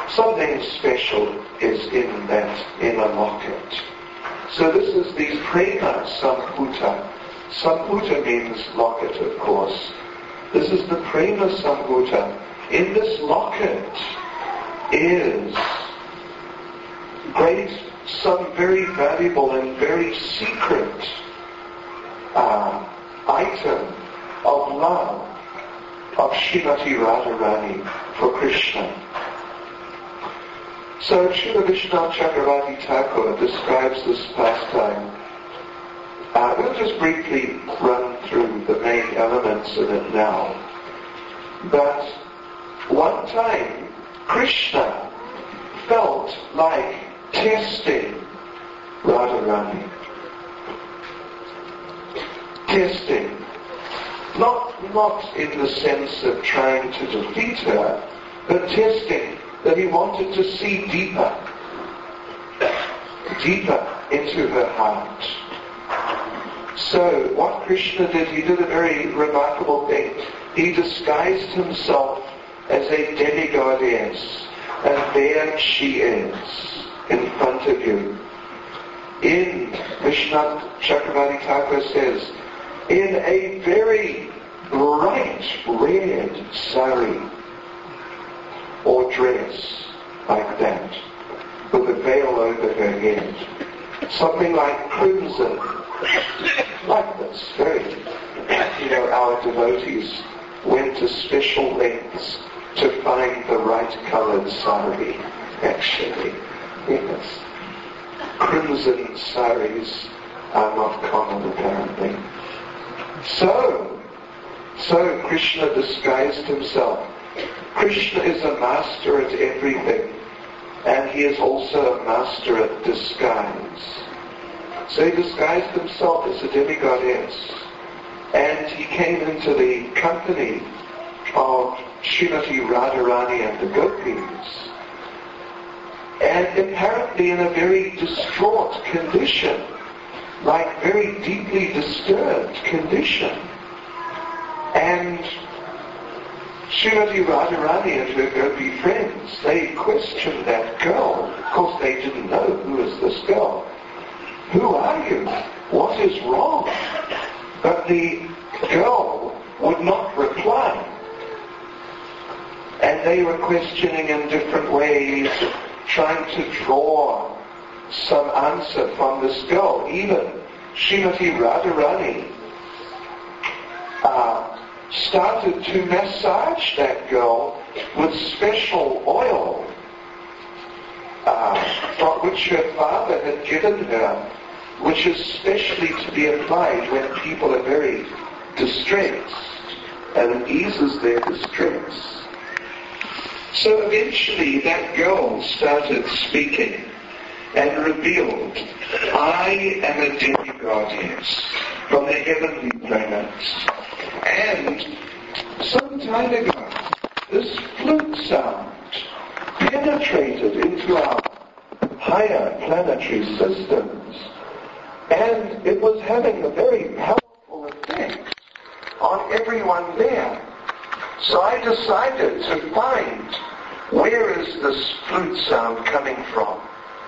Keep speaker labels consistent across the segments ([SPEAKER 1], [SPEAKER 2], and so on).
[SPEAKER 1] Something special is in that inner locket. So this is the Prema Sambhuta. Sambhuta means locket, of course. This is the Prema Sambhuta. In this locket is some very valuable and very secret item of love of Srimati Radharani for Krishna. So Srila Vishwanath Chakravarti Thakur describes this pastime. We'll just briefly run through the main elements in it now. But one time, Krishna felt like testing Radharani. Testing. Not in the sense of trying to defeat her, but testing that he wanted to see deeper into her heart. So what Krishna did, he did a very remarkable thing. He disguised himself as a demigoddess, and there she is, in front of you. In Vishwanath Chakravarti Thakur says, in a very bright red sari or dress like that, with a veil over her head, something like crimson, like this. Very, our devotees went to special lengths to find the right coloured sari, actually. Yes. Crimson saris are not common, apparently. So Krishna disguised himself. Krishna is a master at everything, and he is also a master at disguise. So he disguised himself as a demigoddess, and he came into the company of Srimati Radharani and the gopis, and apparently in a very distraught condition, like very deeply disturbed condition. And Srimati Radharani and her gopi friends, they questioned that girl. Of course they didn't know who is this girl. Who are you? What is wrong? But the girl would not reply. And they were questioning in different ways, trying to draw some answer from this girl. Even Srimati Radharani started to massage that girl with special oil which her father had given her, which is specially to be applied when people are very distressed, and it eases their distress. So eventually that girl started speaking and revealed, I am a demigoddess from the heavenly planets. And some time ago, this flute sound penetrated into our higher planetary systems, and it was having a very powerful effect on everyone there. So I decided to find, where is this flute sound coming from?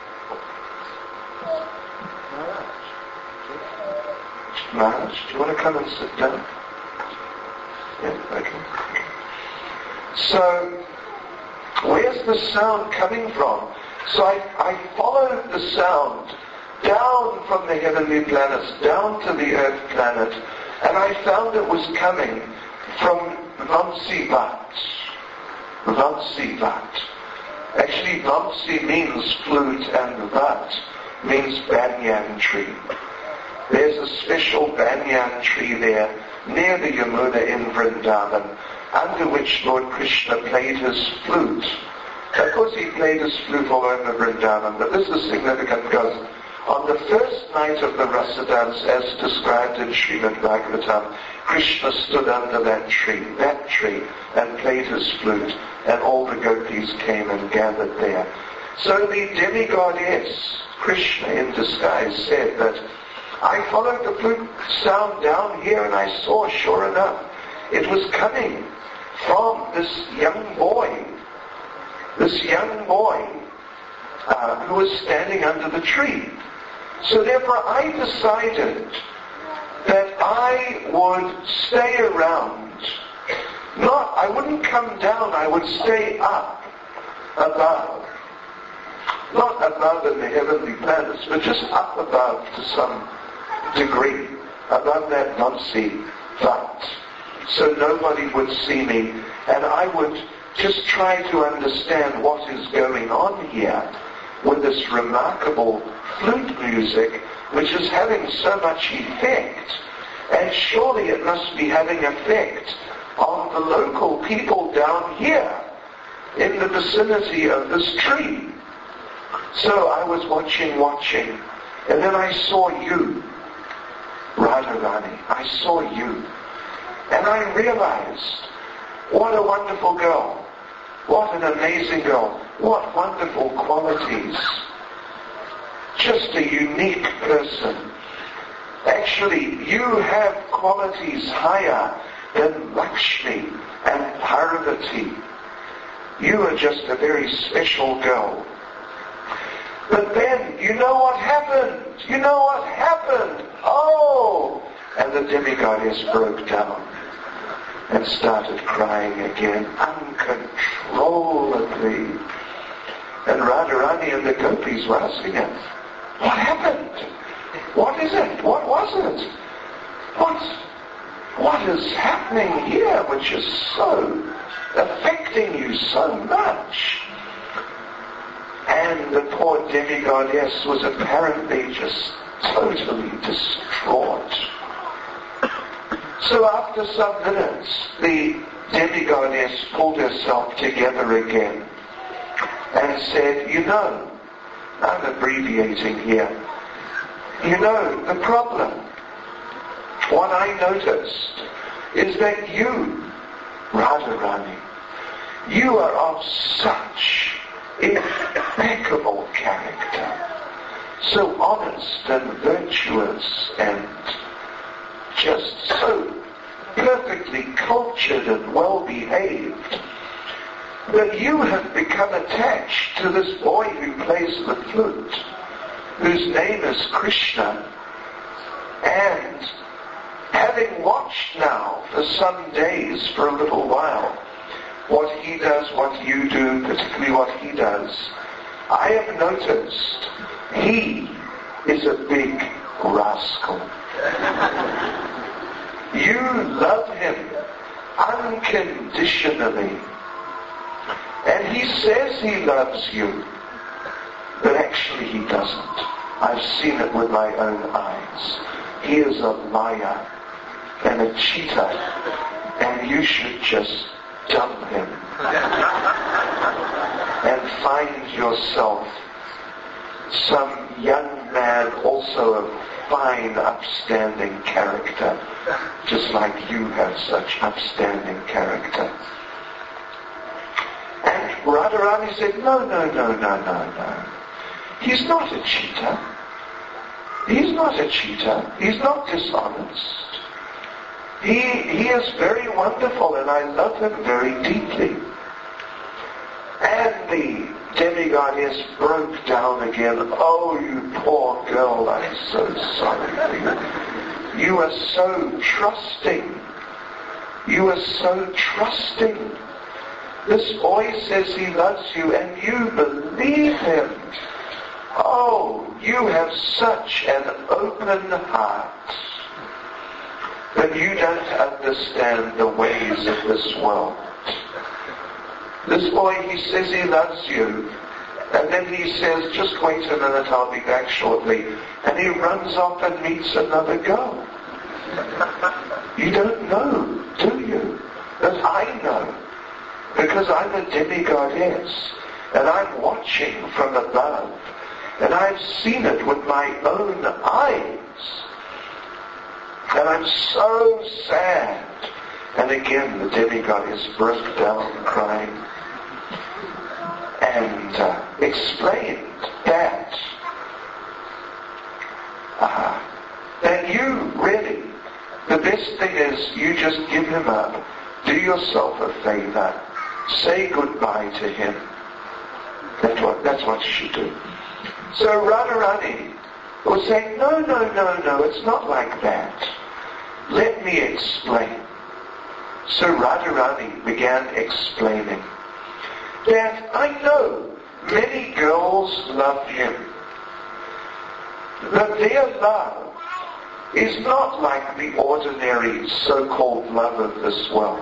[SPEAKER 1] Maharaj, do you want to come and sit down? Yeah, okay. So, where's the sound coming from? So I followed the sound down from the heavenly planets, down to the earth planet, and I found it was coming from Vamsi-Vat. Vamsi-Vat. Actually, Vamsi means flute and Vat means banyan tree. There's a special banyan tree there near the Yamuna in Vrindavan, under which Lord Krishna played his flute. Of course he played his flute all over Vrindavan, but this is significant because on the first night of the Rasa dance, as described in Srimad Bhagavatam, Krishna stood under that tree, and played his flute, and all the gopis came and gathered there. So the demigoddess, Krishna in disguise, said that I followed the flute sound down here and I saw, sure enough, it was coming from this young boy this young boy who was standing under the tree. So therefore I decided that I would stay around. I wouldn't come down, I would stay up above. Not above in the heavenly planets, but just up above to some degree, above that Muncie vault. So nobody would see me, and I would just try to understand what is going on here with this remarkable flute music, which is having so much effect. And surely it must be having effect on the local people down here in the vicinity of this tree. So I was watching, and then I saw you, Radharani. I saw you. And I realized, what a wonderful girl. What an amazing girl. What wonderful qualities. Just a unique person. Actually, you have qualities higher than Lakshmi and Parvati. You are just a very special girl. But then, you know what happened? Oh! And the demigoddess broke down and started crying again, uncontrollably. And Radharani and the gopis were asking her, what happened? What is it? What was it? What is happening here which is so affecting you so much? And the poor demigoddess was apparently just totally distraught. So after some minutes, the demigoddess pulled herself together again and said, I'm abbreviating here, the problem, what I noticed is that you, Radharani, you are of such impeccable character, so honest and virtuous and just so perfectly cultured and well-behaved, that you have become attached to this boy who plays the flute, whose name is Krishna, and having watched now for some days, for a little while, what he does, what you do, particularly what he does, I have noticed he is a big rascal. You love him unconditionally. And he says he loves you, but actually he doesn't. I've seen it with my own eyes. He is a liar and a cheater, and you should just dump him and find yourself some young man also of fine, upstanding character, just like you have such upstanding character. And Radharani said, no. He's not a cheater. He's not a cheater. He's not dishonest. He is very wonderful, and I love him very deeply. And the demigoddess broke down again. Oh, you poor girl, I'm so sorry for you. You are so trusting. You are so trusting. This boy says he loves you, and you believe him. Oh, you have such an open heart. But you don't understand the ways of this world. This boy, he says he loves you, and then he says, just wait a minute, I'll be back shortly. And he runs off and meets another girl. You don't know, do you? But I know, because I'm a demigoddess, and I'm watching from above, and I've seen it with my own eyes. And I'm so sad. And again, the demigoddess broke down crying and explained that you really, the best thing is you just give him up. Do yourself a favor. Say goodbye to him. That's what you should do. So Radharani was saying, no, it's not like that. Let me explain. So Radharani began explaining that I know many girls love him, but their love is not like the ordinary so-called love of this world.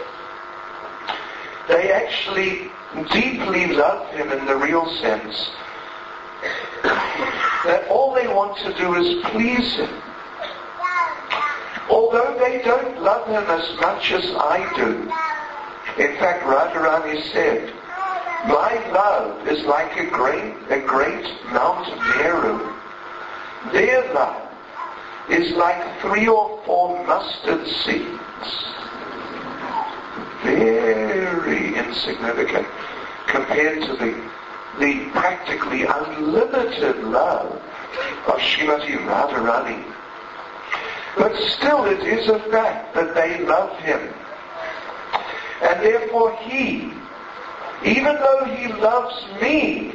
[SPEAKER 1] They actually deeply love him in the real sense, that all they want to do is please him. Although they don't love him as much as I do. In fact, Radharani said, my love is like a great Mount Meru. Their love is like 3 or 4 mustard seeds. Very insignificant compared to the practically unlimited love of Srimati Radharani. But still it is a fact that they love him. And therefore he, even though he loves me,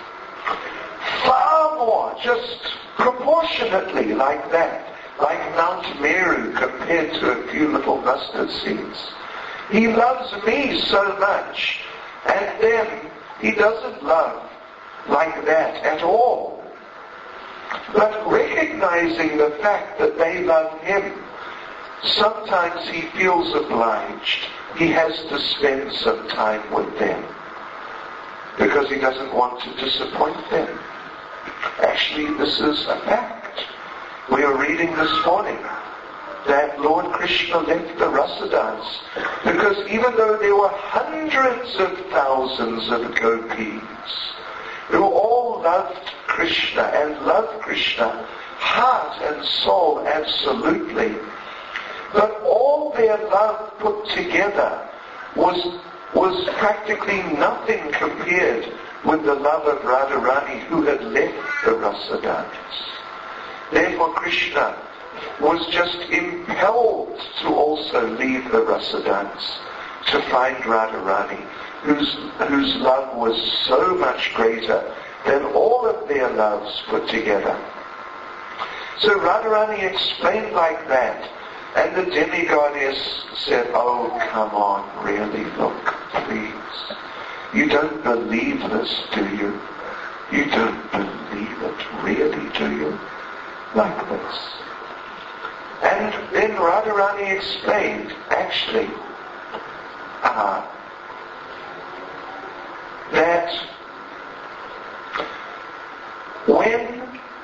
[SPEAKER 1] far more, just proportionately like that, like Mount Meru compared to a few little mustard seeds. He loves me so much, and then he doesn't love like that at all. But recognizing the fact that they love him, sometimes he feels obliged. He has to spend some time with them because he doesn't want to disappoint them. Actually, this is a fact. We are reading this morning that Lord Krishna left the rasa dance because even though there were hundreds of thousands of gopis who all loved Krishna and loved Krishna heart and soul absolutely, but all their love put together was practically nothing compared with the love of Radharani who had left the rasa dance. Therefore Krishna was just impelled to also leave the rasa dance to find Radharani, whose love was so much greater than all of their loves put together. So Radharani explained like that, and the demigoddess said, oh, come on, really, look, please. You don't believe this, do you? You don't believe it, really, do you? Like this. And then Radharani explained, actually, that when,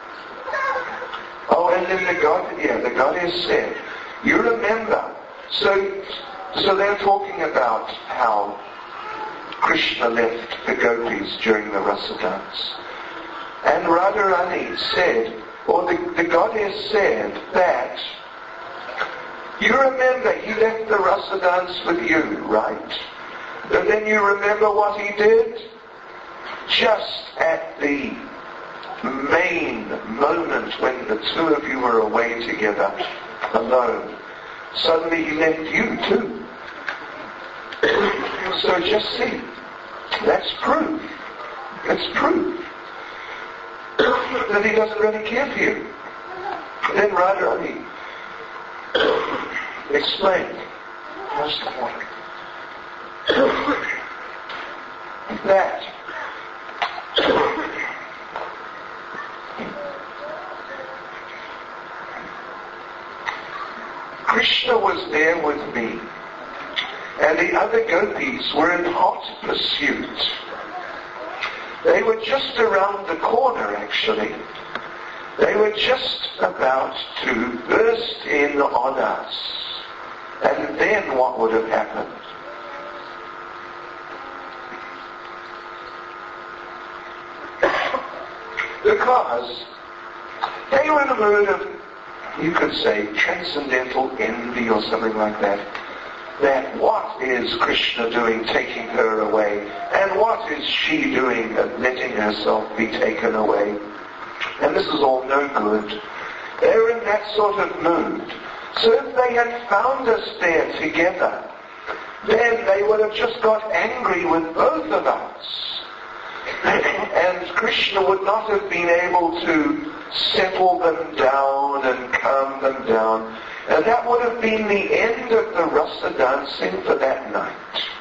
[SPEAKER 1] and then the goddess said, you remember, so they're talking about how Krishna left the gopis during the rasa dance. And Radharani said, or the goddess said that, you remember he left the rasa dance with you, right? But then you remember what he did? Just at the main moment when the two of you were away together, alone, suddenly he left you too. So just see, that's proof. It's proof that he doesn't really care for you. Then Radharani explained, where's the water? That Krishna was there with me, and the other gopis were in hot pursuit. They were just around the corner, actually. They were just about to burst in on us. And then what would have happened? Because they were in a mood of, you could say, transcendental envy or something like that. That what is Krishna doing taking her away? And what is she doing letting herself be taken away? And this is all no good. They're in that sort of mood. So if they had found us there together, then they would have just got angry with both of us. And Krishna would not have been able to settle them down and calm them down. And that would have been the end of the rasa dancing for that night.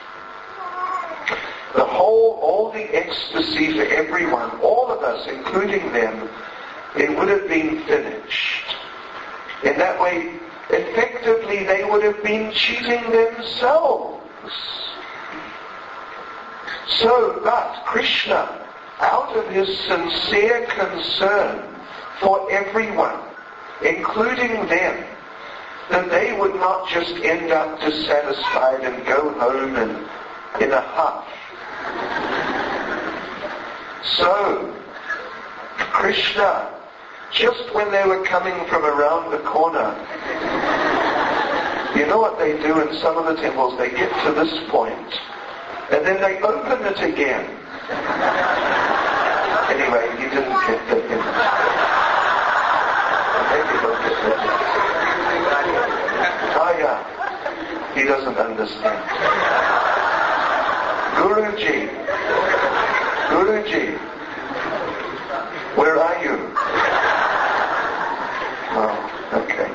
[SPEAKER 1] All the ecstasy for everyone, all of us, including them, it would have been finished. In that way, effectively, they would have been cheating themselves. So, but Krishna, out of his sincere concern for everyone, including them, that they would not just end up dissatisfied and go home in a huff. So, Krishna, just when they were coming from around the corner, you know what they do in some of the temples? They get to this point, and then they open it again. Anyway, you didn't get that. Maybe he'll get that. Oh yeah, he doesn't understand. Guruji, where are you? Oh, okay.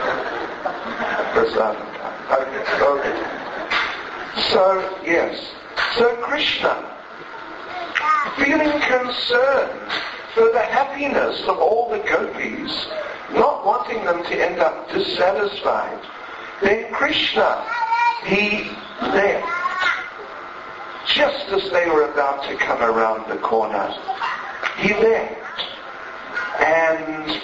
[SPEAKER 1] Okay. So, yes. So Krishna, feeling concerned for the happiness of all the gopis, not wanting them to end up dissatisfied, then Krishna, he left. Just as they were about to come around the corner, he left. And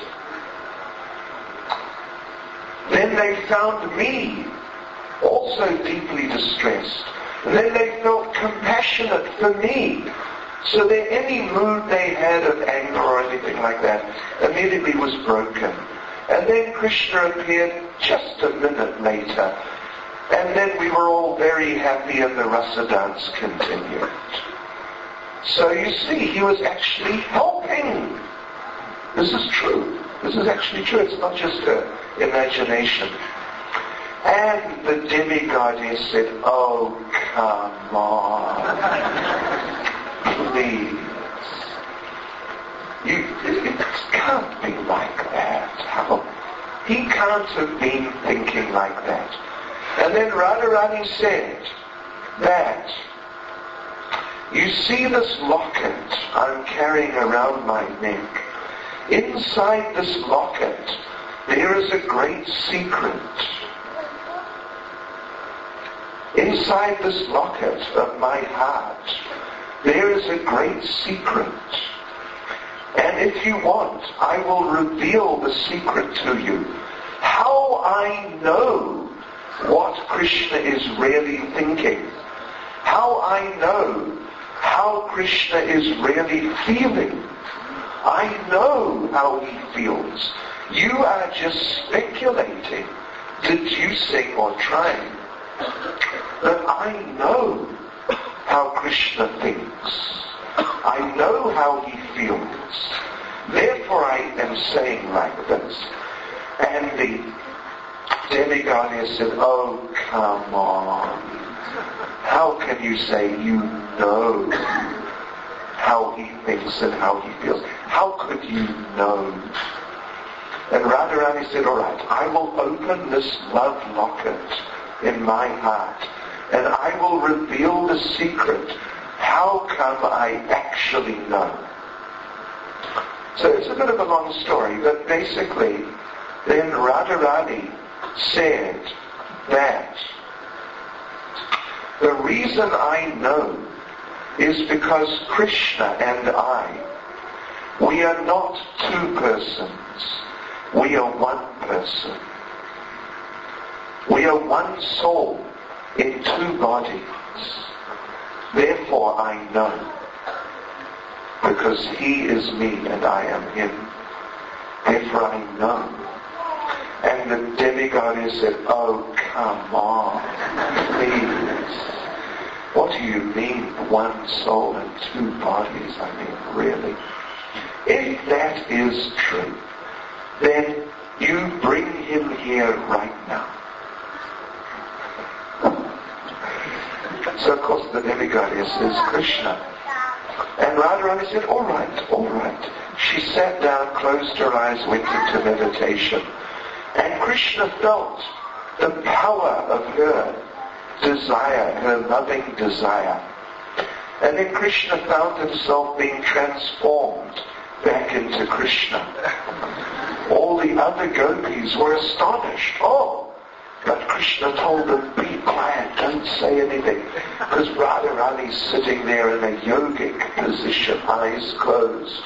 [SPEAKER 1] then they found me also deeply distressed. And then they felt compassionate for me. So that any mood they had of anger or anything like that immediately was broken. And then Krishna appeared just a minute later. And then we were all very happy and the rasa dance continued. So you see, he was actually helping. This is true. This is actually true. It's not just imagination. And the demigoddess said, oh, come on. Please. It can't be like that. How? He can't have been thinking like that. And then Radharani said that, you see this locket I'm carrying around my neck. Inside this locket, there is a great secret. Inside this locket of my heart, there is a great secret. And if you want, I will reveal the secret to you. How I know what Krishna is really thinking. How I know how Krishna is really feeling. I know how he feels. You are just speculating, deducing or trying. But I know how Krishna thinks. I know how he feels. Therefore I am saying like this. And the demigoddess said, oh, come on. How can you say you know how he thinks and how he feels? How could you know? And Radharani said, all right, I will open this love locket in my heart and I will reveal the secret. How come I actually know? So it's a bit of a long story, but basically then Radharani said that the reason I know is because Krishna and I, we are not two persons. We are one person. We are one soul in two bodies. Therefore I know. Because he is me and I am him. Therefore I know. And the demigoddess said, oh, come on, please. What do you mean, one soul and two bodies? I mean, really? If that is true, then you bring him here right now. So, of course, the demigoddess is Krishna. And Radharani said, all right, all right. She sat down, closed her eyes, went into meditation. And Krishna felt the power of her desire, her loving desire. And then Krishna found himself being transformed back into Krishna. All the other gopis were astonished. Oh, but Krishna told them, be quiet, don't say anything. Because Radharani's sitting there in a yogic position, eyes closed.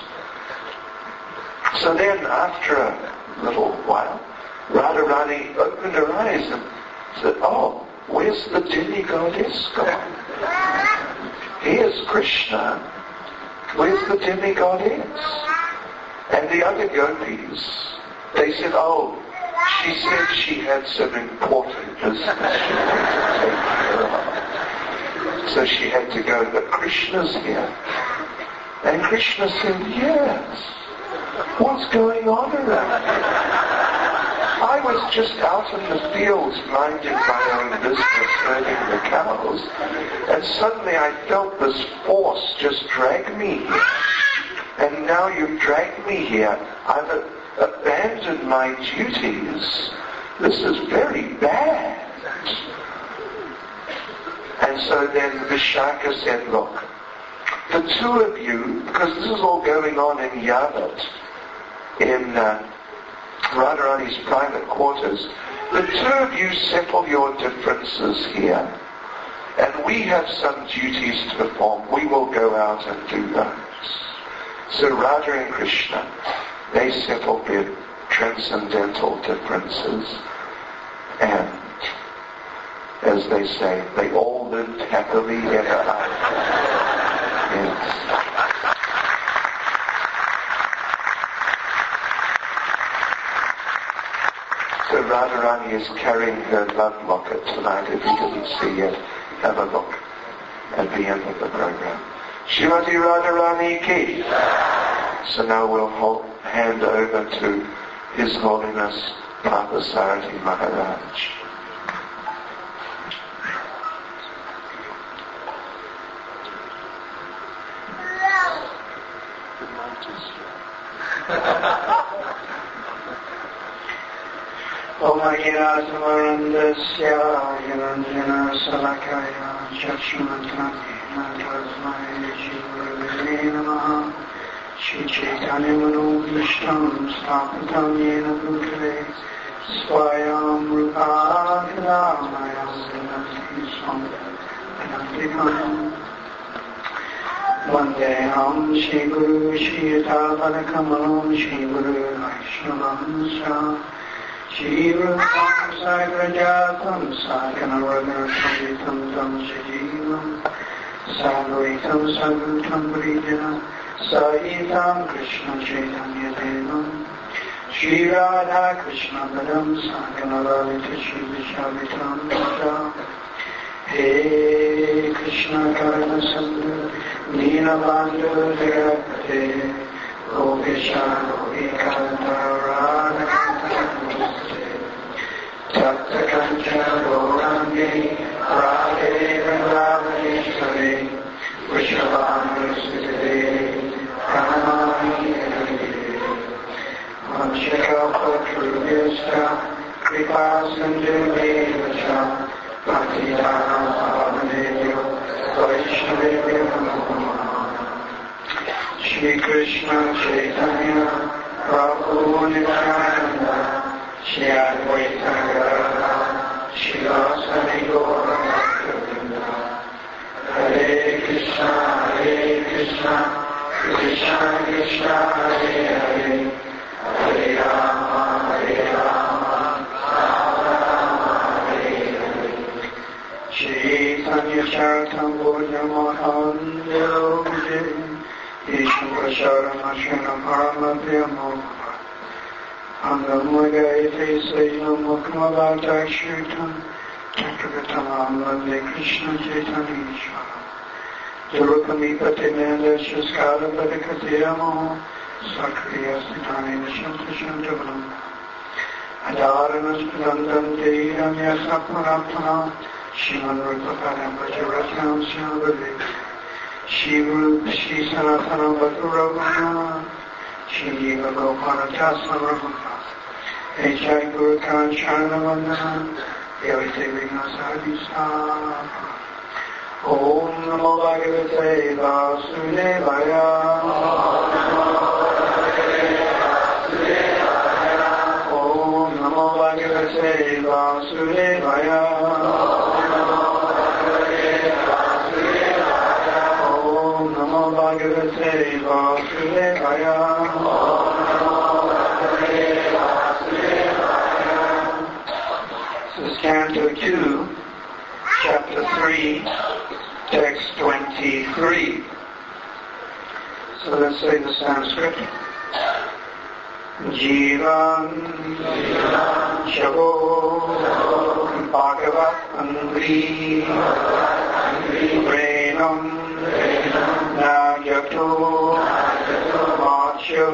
[SPEAKER 1] So then, after a little while, Radharani opened her eyes and said, oh, where's the demigoddess gone? Here's Krishna. Where's the demigoddess? And the other gopis, they said, oh, she said she had some important business she had to take care of. So she had to go, but Krishna's here. And Krishna said, yes. What's going on around here? I was just out in the fields minding my own business, herding the cows, and suddenly I felt this force just drag me here. And now you've dragged me here. I've abandoned my duties. This is very bad. And so then Vishaka said, look, the two of you, because this is all going on in Yavat, in Radharani's private quarters, the two of you settle your differences here, and we have some duties to perform. We will go out and do those. So Radha and Krishna, they settled their transcendental differences, and as they say, they all lived happily ever after. Yes. So Radharani is carrying her love locket tonight. If you didn't see it, have a look at the end of the program. Srimati Radharani ki. So now we'll hand over to His Holiness Parthasarathy Maharaj.
[SPEAKER 2] Om Agina Samarandasya Yanandana Salakaya Chakshumantani Mantasmai Shivurvene Namaha Shri Chaitanya Manu Vishtam Stapatam Yena Bhutale Swayam Rupa Kalamayam Vinati Swam Anandikam Vandeham Shri Guru Shri Yatavana Kamalam Shri Guru Vaishnavam Shah Shri Rupam Sagrajatam Sakanavagaratam Tam Shajivam Sadvaitam Sadhutam Brijana Saitam Krishna Chaitanya Devam Shri Radha Krishna Padam Sakanavalita Shri Vishavitam Raja He Krishna Karana Sandhu Neenabandhu Jagapate Gopesha Gopikanta Radha Tapta Kancha Gaurangi Radhe Vrindavaneshwari Vrishabhanusude Pranamami Vanshikapatrubhyascha Kripa Sindhu Devacha Bhaktidanam Bhavanebhyo Vaishnavebhyo Namo Shri Krishna Chaitanya Prabhu Nityananda Shri Advaita Gadadhara Shivasani Gaura Bhakta Hare Krishna Krishna Krishna Hare Hare Hare Rama Rama Rama Hare Hare Chaitanya Charitamrita Mahadev Vishnu Prasarana Shana Paramadhyamo Angamagayate Sayyam Mukmavata Shritam Chakravatamam Vande Krishna Chaitanya Ishvara Durukami Patinanda Shaskara Padikatiyamo Sakriya Sthani Nishanta Shantavam Adharanas Prantam Tehiram Yasapurapana Shiman Rupaparam Vajaratam Syavavik Shri Rup, Shri Sanatana Bhakti-Ravana, Shri Jiva Gopala-Dasana-Ravana, H.I. Guru Kancana-Vandana, Yavite Vignasabhisa. Om Namo Bhagavate Vasudevaya. Om Namo Bhagavate Vasudevaya. Om Namo Bhagavate Vasudevaya. This is Canto 2, Chapter 3, Text 23. So let's say the Sanskrit. Jivan Shavo Bhagavat Angri Prenam Nagyato Macho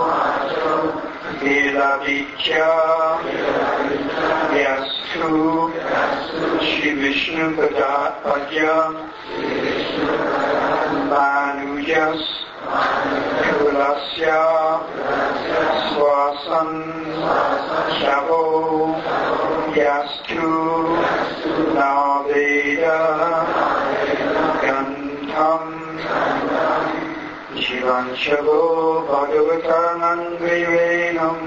[SPEAKER 2] Vilavicha Yastu Shri Vishnu Padya Manujas Kulasya Swasan Shavo Yastu Naveda Gantam Jivan Shavo Bhagavatanangrivenam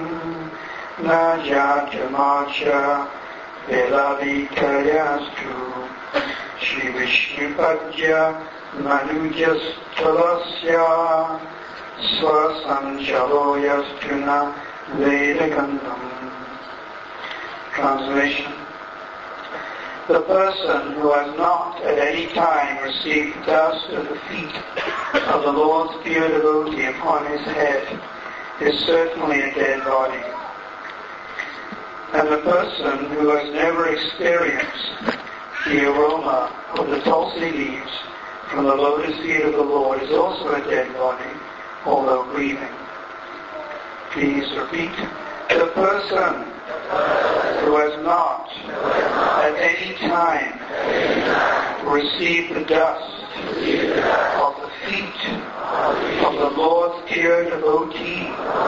[SPEAKER 2] Najatamacha Velavikayastu Shri Vishnu Padya Manujas Talasya Swasanchalo Yastuna Vedagandam. Translation. The person who has not at any time received dust of the feet of the Lord's pure devotee upon his head is certainly a dead body. And the person who has never experienced the aroma of the tulsi leaves from the lotus feet of the Lord is also a dead body, although breathing. Please repeat. The person who has not at any time received the dust of the feet of the Lord's pure devotee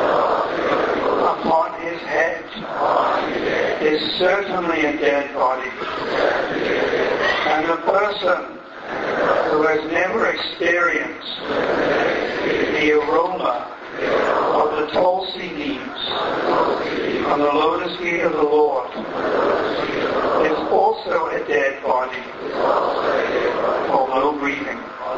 [SPEAKER 2] upon his head is certainly a dead body. And the person who has never experienced the aroma of the tulsi leaves on the lotus feet of the Lord is also a dead body, although breathing.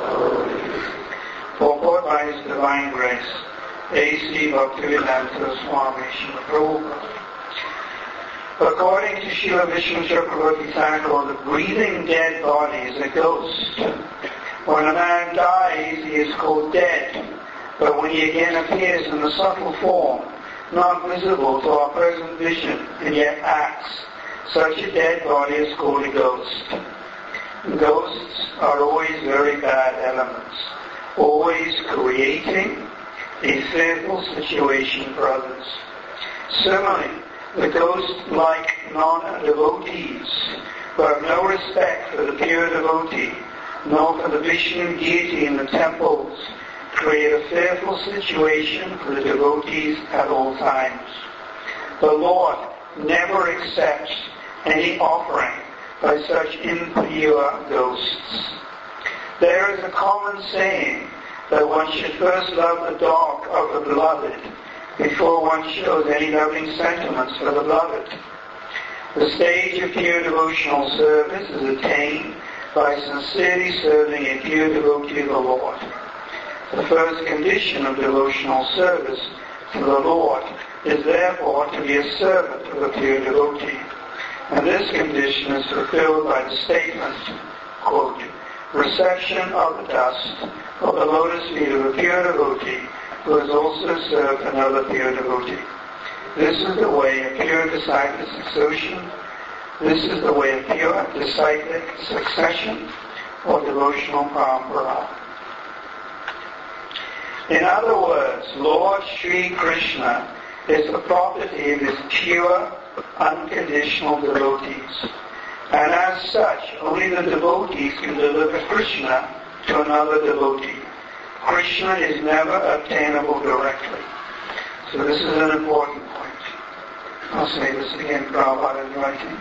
[SPEAKER 2] Purport by His Divine Grace, A.C. Bhaktivedanta Swami Srila Prabhupada. According to Srila Vishnu Chakravarti Thakur, the breathing dead body is a ghost. When a man dies, he is called dead. But when he again appears in the subtle form, not visible to our present vision, and yet acts, such a dead body is called a ghost. Ghosts are always very bad elements, always creating a fearful situation for others. Similarly, the ghost-like non-devotees who have no respect for the pure devotee, nor for the Vishnu deity in the temples, create a fearful situation for the devotees at all times. The Lord never accepts any offering by such impure ghosts. There is a common saying that one should first love the dog of the beloved before one shows any loving sentiments for the beloved. The stage of pure devotional service is attained by sincerely serving a pure devotee of the Lord. The first condition of devotional service to the Lord is therefore to be a servant of a pure devotee. And this condition is fulfilled by the statement, quote, reception of the dust of the lotus feet of a pure devotee who has also served another pure devotee. This is the way of pure disciplic succession. This is the way of pure disciplic succession or devotional parampara. In other words, Lord Sri Krishna is the property of his pure, unconditional devotees. And as such, only the devotees can deliver Krishna to another devotee. Krishna is never obtainable directly. So this is an important point. I'll say this again, Prabhupada is writing.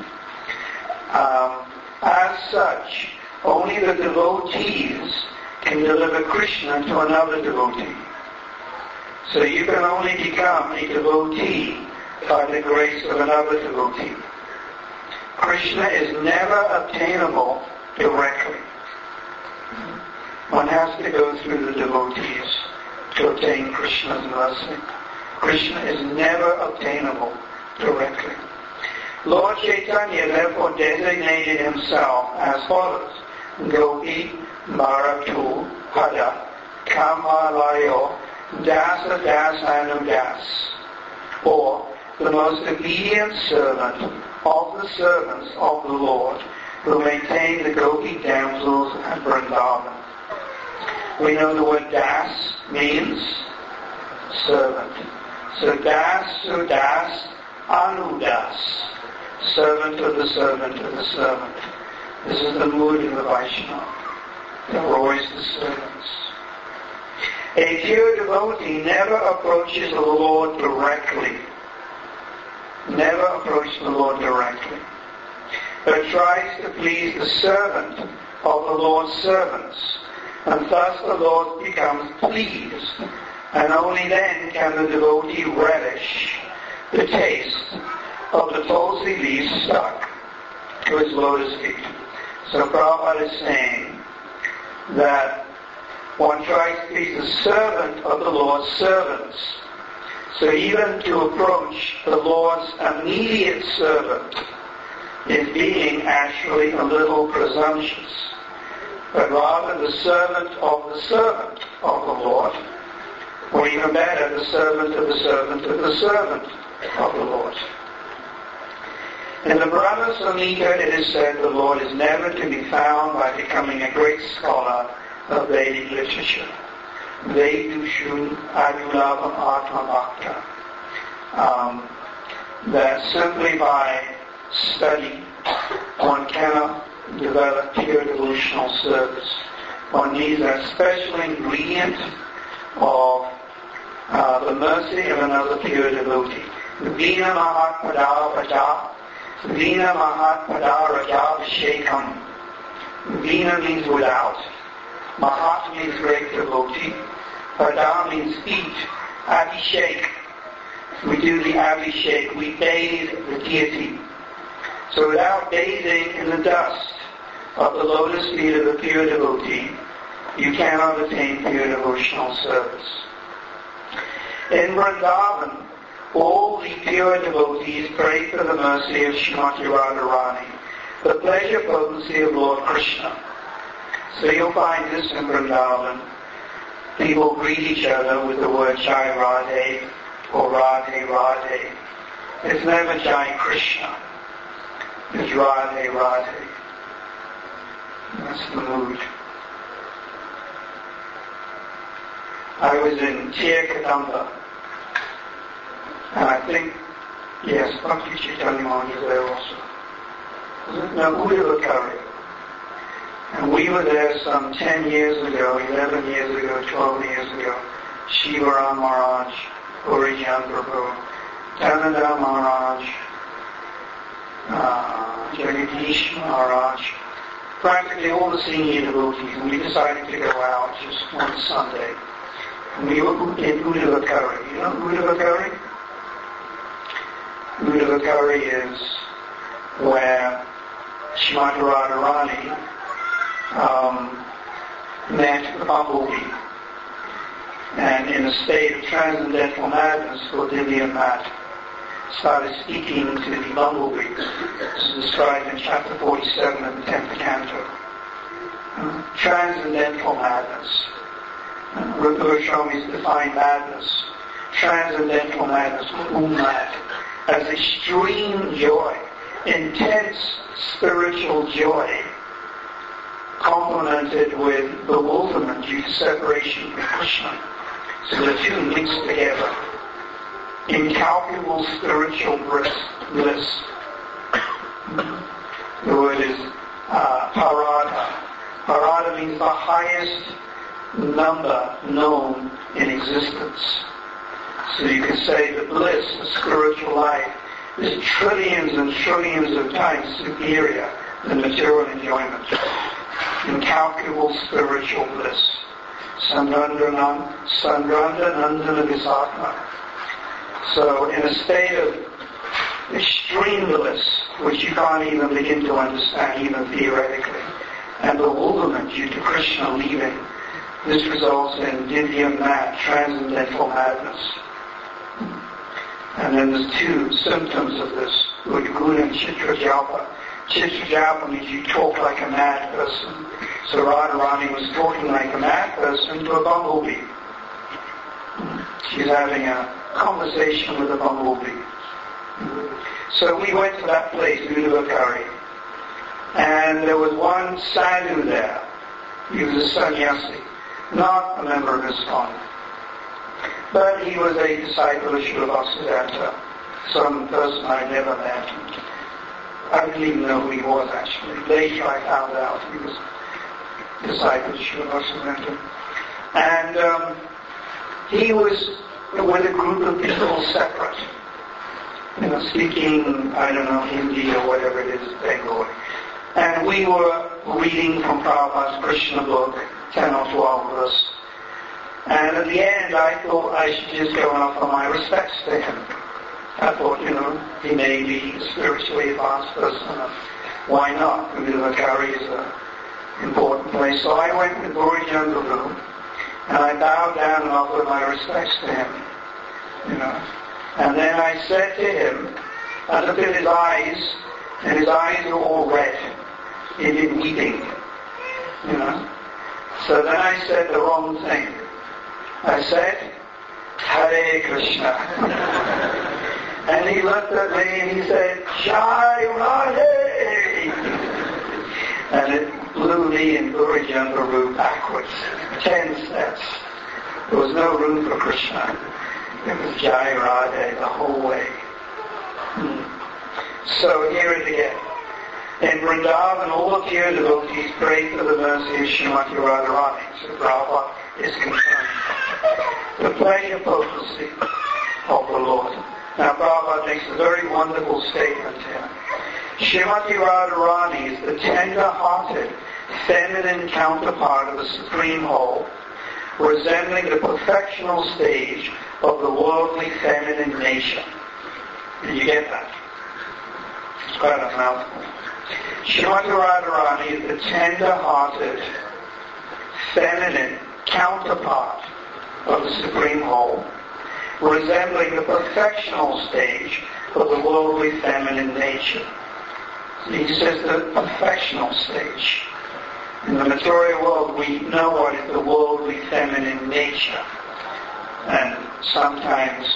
[SPEAKER 2] As such, only the devotees can deliver Krishna to another devotee. So you can only become a devotee by the grace of another devotee. Krishna is never obtainable directly. One has to go through the devotees to obtain Krishna's mercy. Krishna is never obtainable directly. Lord Chaitanya therefore designated himself as follows: Gopi Maratu Hada Kamalayo Dasa Dasanudas, or the most obedient servant of the servants of the Lord, who maintain the Gopi damsels at Vrindavan. We know the word Das means servant. So Das, Anudas, servant of the servant of the servant. This is the mood of the Vaishnava. They're always the servants. A pure devotee never approaches the Lord directly. Never approaches the Lord directly, but tries to please the servant of the Lord's servants, and thus the Lord becomes pleased, and only then can the devotee relish the taste of the tulsi leaves stuck to his lotus feet. So Prabhupada is saying that one tries to be the servant of the Lord's servants. So even to approach the Lord's immediate servant is being actually a little presumptuous. But rather the servant of the Lord, or even better, the servant of the servant of the servant of the Lord. In the Brahma Samhita it is said the Lord is never to be found by becoming a great scholar of Vedic literature. Vedushu Adulavam Atma Bhakta. That simply by study one cannot develop pure devotional service. One needs a special ingredient of the mercy of another pure devotee. Vina Mahatpada Raja. Vina Mahatpada Raja Vishekam. Vina means without. Mahat means great devotee. Pada means eat. Abhishek. We do the Abhishek. We bathe the deity. So without bathing in the dust of the lotus feet of the pure devotee, you cannot attain pure devotional service. In Vrindavan, all the pure devotees pray for the mercy of Srimati Radharani, the pleasure potency of Lord Krishna. So you'll find this in Vrindavan. People greet each other with the word Jai Radhe or Radhe Radhe. It's never Jai Krishna. It's Radhe Radhe. That's the mood. I was in Tir Kadamba, and I think, yes, Bhakti Chaitanya Maharaj was there also. No, Udavakari. And we were there some 10 years ago, 11 years ago, 12 years ago. Shiva Ram Maharaj, Orijan Prabhu, Dhananda Maharaj, Jagadish Maharaj, practically all the senior devotees, and we decided to go out just one Sunday. And we were in Udavakari. You know Udavakari? Udavakari is where Srimati Radharani met the bumblebee, and in a state of transcendental madness for Divya Mat started speaking to the bumblebee. This is described in chapter 47 of the 10th canto. Transcendental madness. Rupa Goswami's defined madness, transcendental madness, umad, as extreme joy, intense spiritual joy, complemented with bewilderment due to separation from Krishna. So the two mixed together. Incalculable spiritual bliss. The word is parada. Arada means the highest number known in existence. So you can say the bliss, the spiritual life, is trillions and trillions of times superior than material enjoyment. Incalculable spiritual bliss. Sandrandanandana visatma. So in a state of extreme bliss, which you can't even begin to understand, even theoretically, and bewilderment due to Krishna leaving, this results in divya mad, transcendental madness. And then there's two symptoms of this, Udguna and Chitrajalpa. Chitrajalpa means you talk like a mad person. So Radharani was talking like a mad person to a bumblebee. She's having a conversation with a bumblebee. So we went to that place, Udavakari, and there was one sadhu there. He was a sannyasi, not a member of ISKCON. But he was a disciple of Srila Bhaktisiddhanta, some person I never met. I didn't even know who he was actually. Later I found out he was a disciple of Srila Bhaktisiddhanta. And he was with a group of people separate, speaking, I don't know, Hindi or whatever it is, Bengali. And we were reading from Prabhupada's Krishna book, 10 or 12 of us. And at the end, I thought I should just go and offer my respects to him. I thought, he may be a spiritually advanced person. Why not? Udavakari is an important place. So I went with Gauri Jangaru, and I bowed down and offered my respects to him. And then I said to him, I looked at his eyes, and his eyes were all red. He'd been weeping. So then I said the wrong thing. I said, Hare Krishna. And he looked at me and he said, Jai Radhe. And it blew me and Gauri Jangaru backwards, 10 steps. There was no room for Krishna. It was Jai Radhe the whole way. So here it again. In Vrindavan, all the pure devotees pray for the mercy of Srimati Radharani. So Prabhupada is concerned. The pleasure potency of the Lord. Now Prabhupada makes a very wonderful statement here. Srimati Radharani is the tender-hearted, feminine counterpart of the Supreme Whole, resembling the perfectional stage of the worldly feminine nature. Did you get that? It's quite a mouthful. Srimati Radharani is the tender-hearted, feminine counterpart of the Supreme Whole, resembling the perfectional stage of the worldly feminine nature. He says the perfectional stage. In the material world, we know what is the worldly feminine nature. And sometimes,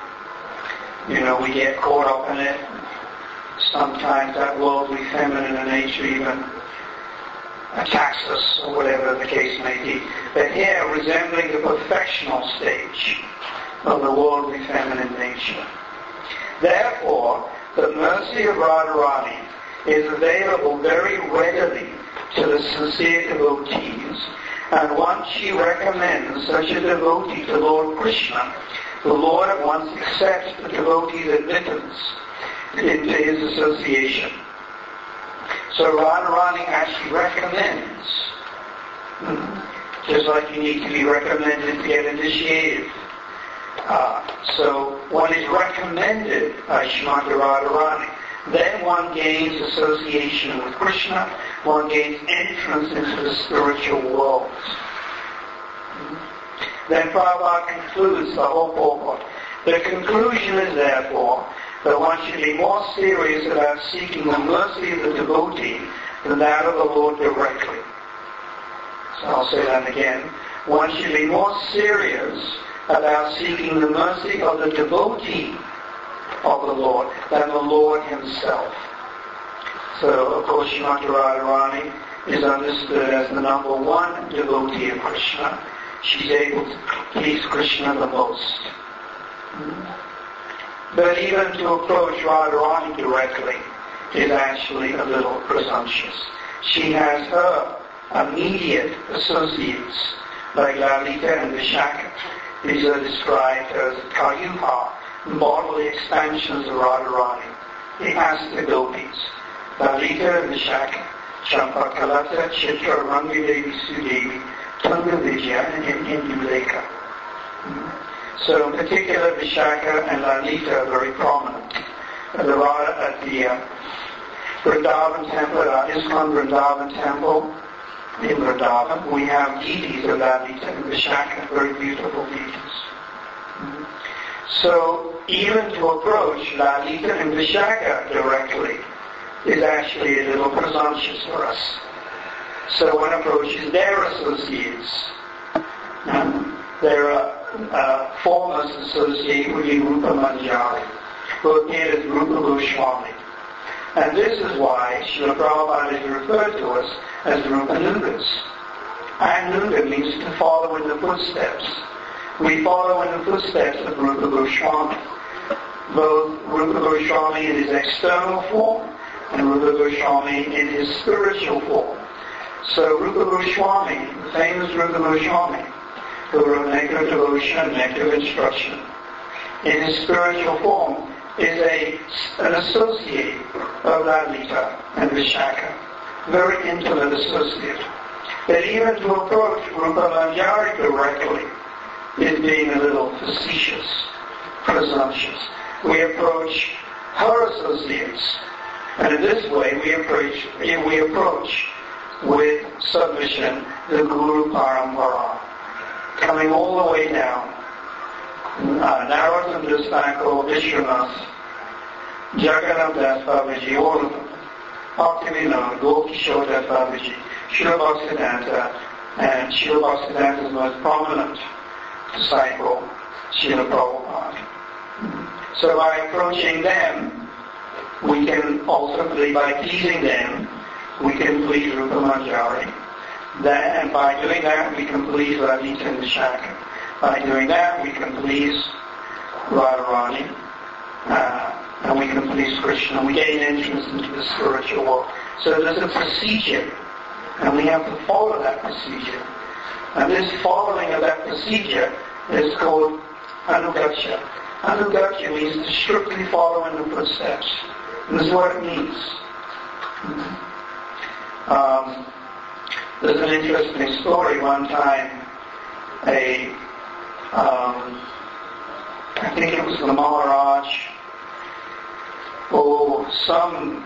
[SPEAKER 2] we get caught up in it. Sometimes that worldly feminine nature even attacks us, or whatever the case may be. But here, resembling the perfectional stage of the worldly feminine nature. Therefore, the mercy of Radharani is available very readily to the sincere devotees, and once she recommends such a devotee to Lord Krishna, the Lord at once accepts the devotee's admittance into his association. So Radharani actually recommends, just like you need to be recommended to get initiated. So one is recommended by Srimati Radharani. Then one gains association with Krishna, one gains entrance into the spiritual world. Then Prabhupada concludes the whole purport. The conclusion is therefore that one should be more serious about seeking the mercy of the devotee than that of the Lord directly. So I'll say that again. One should be more serious about seeking the mercy of the devotee of the Lord than the Lord himself. So, of course, Srimati Radharani is understood as the number one devotee of Krishna. She's able to please Krishna the most. But even to approach Radharani directly is actually a little presumptuous. She has her immediate associates like Lalita and Vishaka. These are described as Kayuha, bodily expansions of Radharani, the Asta Gopis. Lalita and Vishaka, Champakalata, Chitra, Rangadevi, Sudevi, Tunga Vijaya, and Indulekha. So in particular, Vishaka and Lalita are very prominent. At the Vrindavan temple, ISKCON Vrindavan temple in Vrindavan, we have deities of Lalita and Vishaka, very beautiful deities. So even to approach Lalita and Vishaka directly is actually a little presumptuous for us. So one approaches their associates. Their foremost associate would be Rupa Manjari, who appeared as Rupa Goswami. And this is why Srila Prabhupada is referred to us as Rupa Nugas. And Nuga means to follow in the footsteps. We follow in the footsteps of Rupa Goswami. Both Rupa Goswami in his external form and Rupa Goswami in his spiritual form. So Rupa Goswami, the famous Rupa Goswami, who wrote Nectar of Devotion, Nectar of Instruction, in his spiritual form is an associate of Lalita and Vishaka, very intimate associate. But even to approach Rupa Manjari directly is being a little facetious, presumptuous. We approach her associates, and in this way we approach with submission the Guru Parampara, coming all the way down. Narottam Das Thakur, Vishwanath, Jagannath Das Babaji, all of them. Bhaktivinoda, Gopkishore Das Babaji, Srila Bhaktisiddhanta, and Srila Bhaktisiddhanta's most prominent disciple, Srila Prabhupada. So by approaching them, we can ultimately, by pleasing them, we can please Rupa Manjari. And by doing that, we can please Lalita and Vishaka. By doing that, we can please Radharani, and we can please Krishna. We gain entrance into the spiritual world. So there's a procedure, and we have to follow that procedure. And this following of that procedure is called Anugatya. Anugatya means to strictly follow in the footsteps. And this is what it means. There's an interesting story. One time, I think it was the Maharaj, or some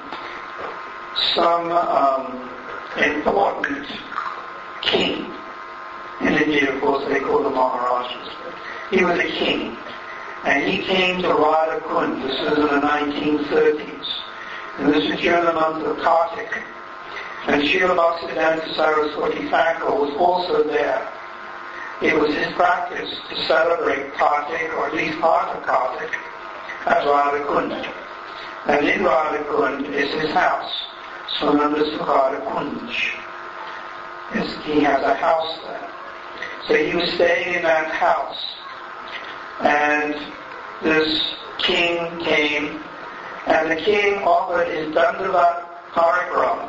[SPEAKER 2] important king. In India, of course, they call them Maharajas. He was a king. And he came to Radha Kund. This was in the 1930s. And this was during the month of Kartik. And Srila Bhaktisiddhanta Saraswati Thakur was also there. It was his practice to celebrate Kartik, or at least part of Kartik, at Radha Kund. And in Radha Kund is his house, Sunanda Sukhada Kunj. He has a house there. So he was staying in that house. And this king came, and the king offered his Dandavat Parikram,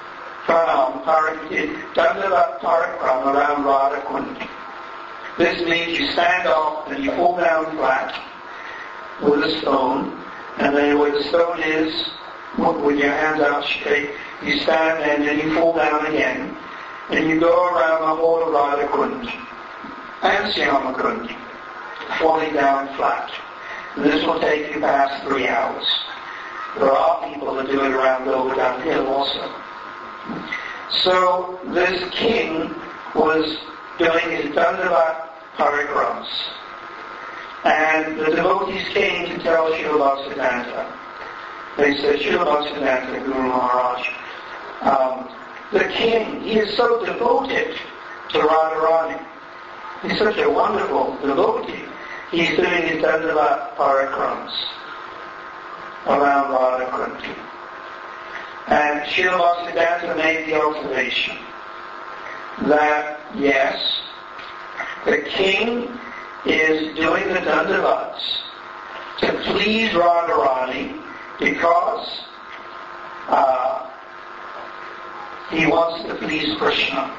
[SPEAKER 2] Dandavat Parikram around Radha Kund. This means you stand up and you fall down flat with a stone, and then where the stone is, with your hands out straight, you stand and then you fall down again, and you go around the whole of Radha Kund and Syama Kund, falling down flat. And this will take you past 3 hours. There are people that do it around Govardhan Hill also. So this king was doing his Dandavat Parikrams. And the devotees came to tell Srila Bhaktisiddhanta. They said, Srila Bhaktisiddhanta, Guru Maharaj, the king, he is so devoted to Radharani. He's such a wonderful devotee. He's doing his Dandavat Parikrams around Radha Kund. And Srila Bhaktisiddhanta made the observation that, yes, the king is doing the Dandavats to please Radharani because He wants to please Krishna.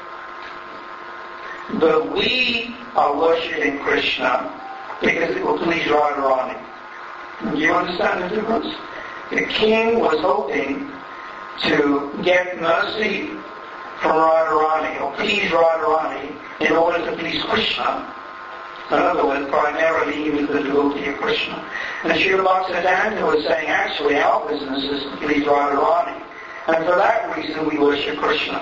[SPEAKER 2] But we are worshipping Krishna because it will please Radharani. Do you understand the difference? The king was hoping to get mercy from Radharani, or please Radharani, in order to please Krishna. In other words, primarily he was the devotee of Krishna. And Srila Bhaktisiddhanta was saying, actually, our business is to please Radharani. And for that reason, we worship Krishna.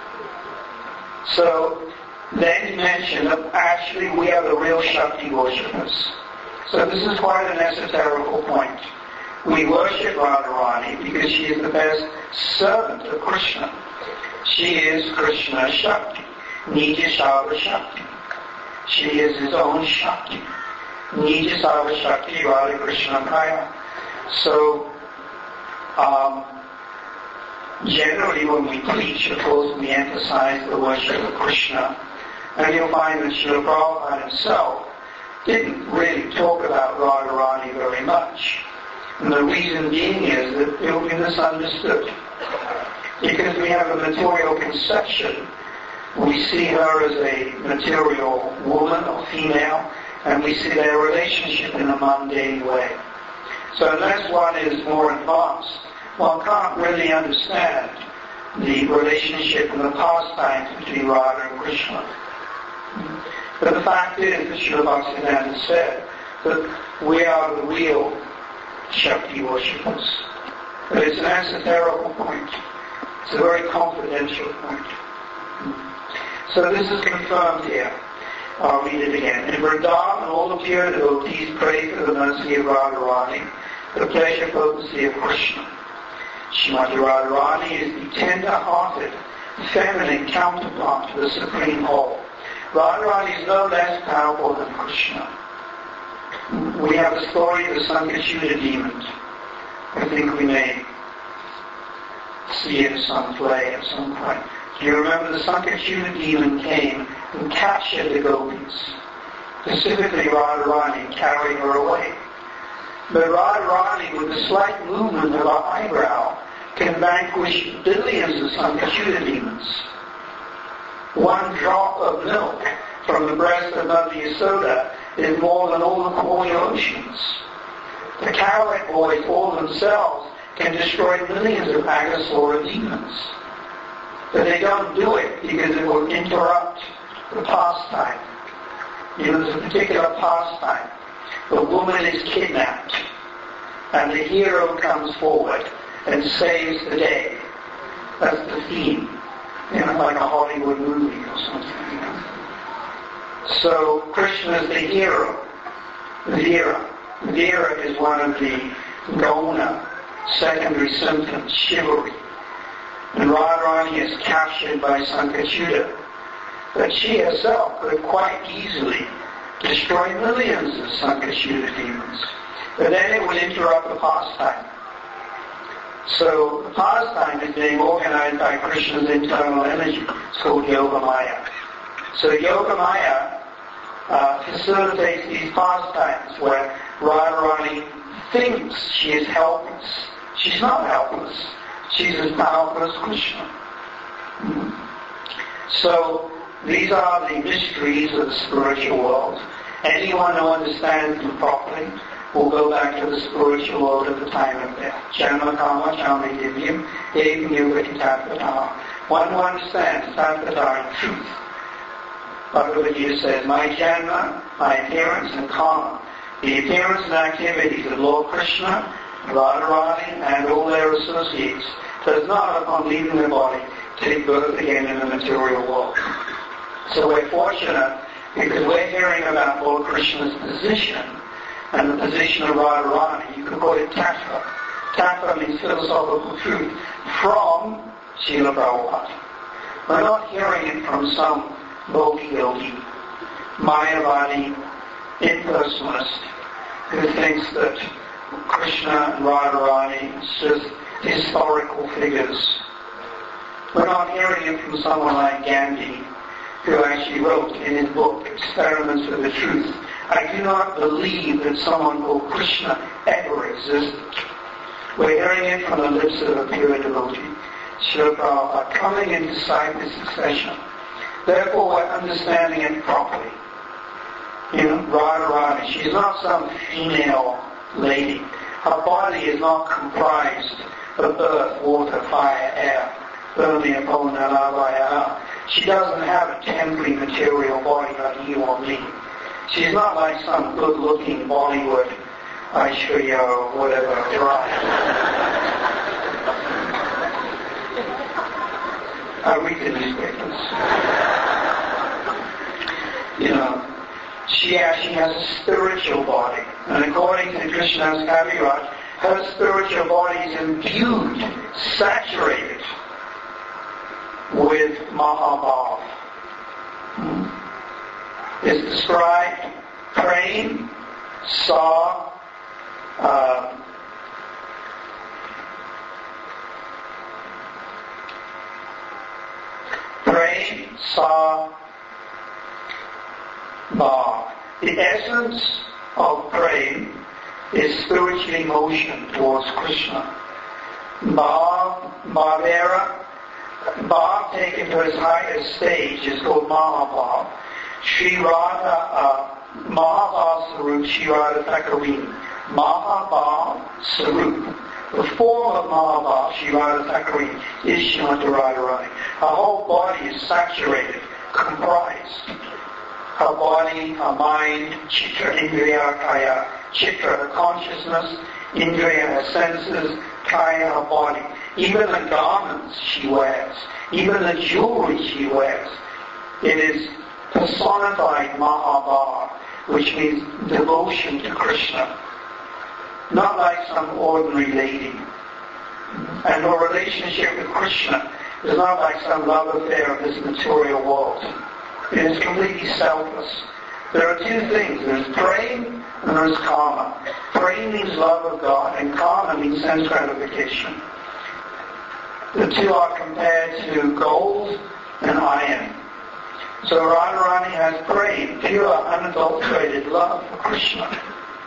[SPEAKER 2] So, then he mentioned that actually we are the real Shakti worshippers. So this is quite an esoterical point. We worship Radharani because she is the best servant of Krishna. She is Krishna's Shakti. Nija Sava Shakti. She is his own Shakti. Nija Sava Shakti Radha Krishna Praya. So, generally when we preach, of course, we emphasize the worship of Krishna. And you'll find that Srila Prabhupada himself didn't really talk about Radharani very much. And the reason being is that it will be misunderstood. Because we have a material conception. We see her as a material woman or female, and we see their relationship in a mundane way. So unless one is more advanced, one can't really understand the relationship and the pastimes between Radha and Krishna. But the fact is that Srila Bhaktisiddhanta said that we are the real Shakti worshippers. But it's an esoterical point. It's a very confidential point. So this is confirmed here. I'll read it again. In Vrindavan, all the pure devotees pray for the mercy of Radharani, the pleasure potency of Krishna. Srimati Radharani is the tender-hearted, feminine counterpart to the Supreme Whole. Radharani is no less powerful than Krishna. We have the story of the Sankachuta demon. I think we may see it in some play at some point. Do you remember the Sankachuta demon came and captured the gopis, specifically Radharani, and carried her away. But Radharani, with the slight movement of her eyebrow, can vanquish billions of Sankachuta demons. One drop of milk from the breast of Mother Yasoda is more than all the Koya oceans. The cowlick boys all themselves can destroy millions of Agasura demons. But they don't do it because it will interrupt the pastime. You know, there's a particular pastime. The woman is kidnapped, and the hero comes forward and saves the day. That's the theme. You know, like a Hollywood movie or something, you know. So Krishna is the hero. Vira. Vira is one of the Gona secondary symptoms, chivalry. And Radharani is captured by Sankachuta. But she herself could quite easily destroy millions of Sankachuta demons. But then it would interrupt the pastime. So the pastime is being organized by Krishna's internal energy. It's called Yogamaya. So Yogamaya facilitates these pastimes where Radharani thinks she is helpless. She's not helpless. She's as powerful as Krishna. So these are the mysteries of the spiritual world. Anyone who understands them properly will go back to the spiritual world at the time of death. Janma Kama Chami Divyam Devam Yoga Tattva. One who understands Tattva in truth. Bhagavad Gita says, my Janma, my appearance and Karma, the appearance and activities of Lord Krishna, Radharani, and all their associates, does not, upon leaving the body, take birth again in the material world. So we're fortunate because we're hearing about Lord Krishna's position and the position of Radharani. You could call it Tattva. Tattva means philosophical truth from Srila Prabhupada. We're not hearing it from some Bhokti yogi, Mayavadi, impersonalist who thinks that Krishna and Radharani is just historical figures. We're not hearing it from someone like Gandhi, who actually wrote in his book, Experiments with the Truth, I do not believe that someone called Krishna ever existed. We're hearing it from the lips of a pure devotee. Srila Prabhupada, coming in disciple succession. Therefore, we're understanding it properly. Radharani, she's not some female lady. Her body is not comprised of earth, water, fire, air. She doesn't have a temporary material body like you or me. She's not like some good-looking Bollywood Aishwarya or whatever, right? I read the newspapers. She actually has a spiritual body. And according to Krishna's Kaviraj, her spiritual body is imbued, saturated with Mahabhav. It's described, praying, saw, Bhav. The essence of praying is spiritual emotion towards Krishna. Bhavera, Bhav taken to its highest stage is called Mahabhav. Sri Radha, Mahabhav Sarup, Sri Radha Thakurini. Mahabhav Sarup. The form of Mahabhav, Sri Radha Thakurini, is Srimati Radharani. Her whole body is saturated, comprised. Her body, her mind, Chitra, Indriya, Kaya. Chitra, her consciousness, Indriya, her senses, Kaya, her body. Even the garments she wears, even the jewelry she wears, it is personified Mahabhav, which means devotion to Krishna. Not like some ordinary lady. And her relationship with Krishna is not like some love affair of this material world. It is completely selfless. There are two things. There's praying and there's karma. Praying means love of God, and karma means sense gratification. The two are compared to gold and iron. So Radharani has prayed, pure, unadulterated love for Krishna.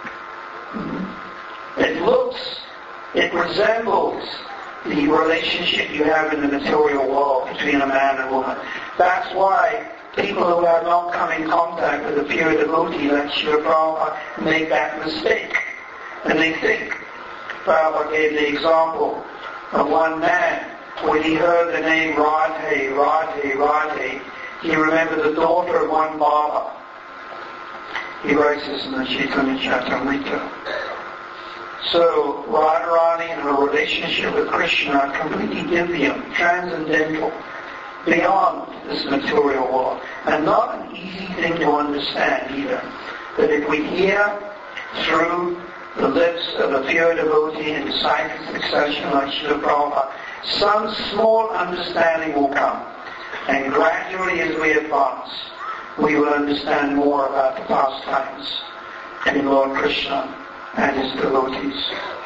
[SPEAKER 2] It resembles the relationship you have in the material world between a man and woman. That's why people who have not come in contact with a pure devotee like Srila Prabhupada make that mistake. And they think, Prabhupada gave the example of one man, when he heard the name Radhe, Radhe, Radhe, he remembered the daughter of one Baba. He writes this in the Chaitanya Charitamrita. So Radharani and her relationship with Krishna are completely divyam, transcendental, beyond this material world, and not an easy thing to understand either. That if we hear through the lips of a pure devotee in disciple succession like Srila Prabhupada, some small understanding will come, and gradually as we advance, we will understand more about the pastimes in Lord Krishna and his devotees.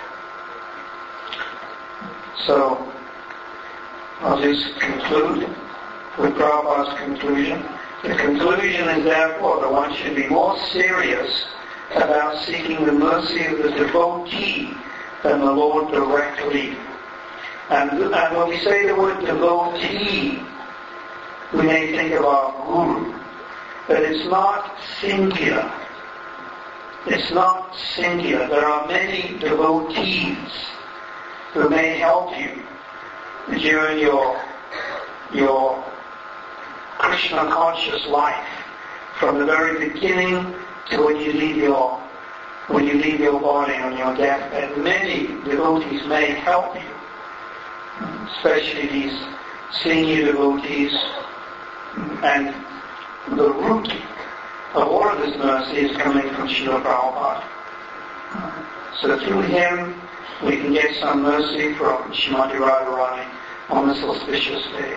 [SPEAKER 2] So, I'll just conclude with Prabhupada's conclusion. The conclusion is therefore that one should be more serious about seeking the mercy of the devotee than the Lord directly. And when we say the word devotee, we may think of our guru, but it's not singular. It's not singular. There are many devotees who may help you during your Krishna conscious life, from the very beginning to when you leave your body on your deathbed. Many devotees may help you, especially these senior devotees, and the root of all of this mercy is coming from Srila Prabhupada. So through him, we can get some mercy from Srimati Radharani on this auspicious day.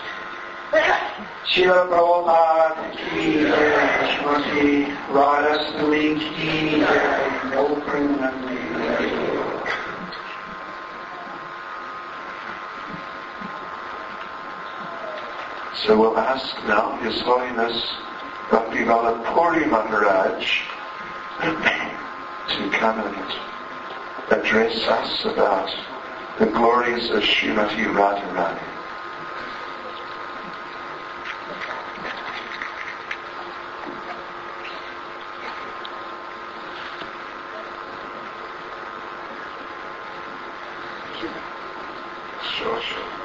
[SPEAKER 2] Srila Prabhupada ki jai, Srimati Radhaswami ki jai, Gopranandi.
[SPEAKER 1] So we'll ask now His Holiness Bhaktivala Puri Maharaj to come and address us about the glories of Srimati Radharani. Sure.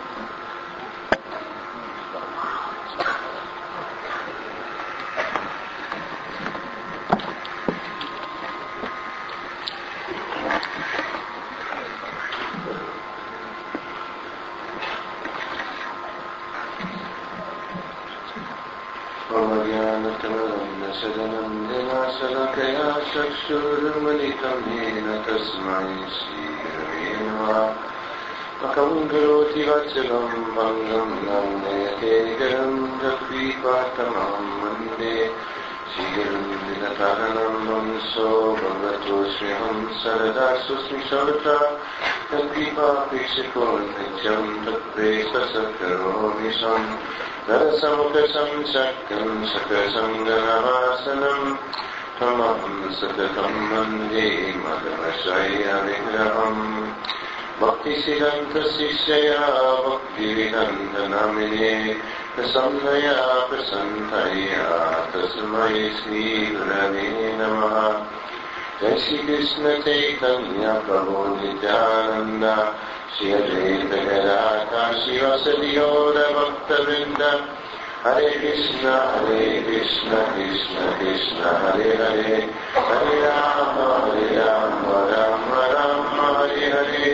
[SPEAKER 3] सदनन्दनाशलकया चक्षुर्मलितं येन तस्मै श्रीगुरवे नमः। मखं करोति वाचलं भङ्गं नन्दयते गरं जगदीपातमां वन्दे श्रीगुरुं दिनतारणं वंशो भगवतो श्रीहं सरदा सुस्मिशोऽत्र तद्दीपापेक्षको नित्यं तत्प्रेषसकरोमि स्वं नरसमुखसं शक्तं सकसङ्गनवासनं तमहं सततं वन्दे मदवशयविग्रहम् भक्तिसिद्धान्तशिष्यया भक्तिविदन्तनामिने प्रसन्नया प्रसन्नया तस्मै श्रीगुरवे नमः। जय श्रीकृष्ण चैतन्य प्रभु नित्यानन्द श्री अद्वैत गदाधर शिवासदि गौरभक्तवृन्द हरे कृष्ण कृष्ण कृष्ण हरे हरे हरे राम राम राम हरे हरे।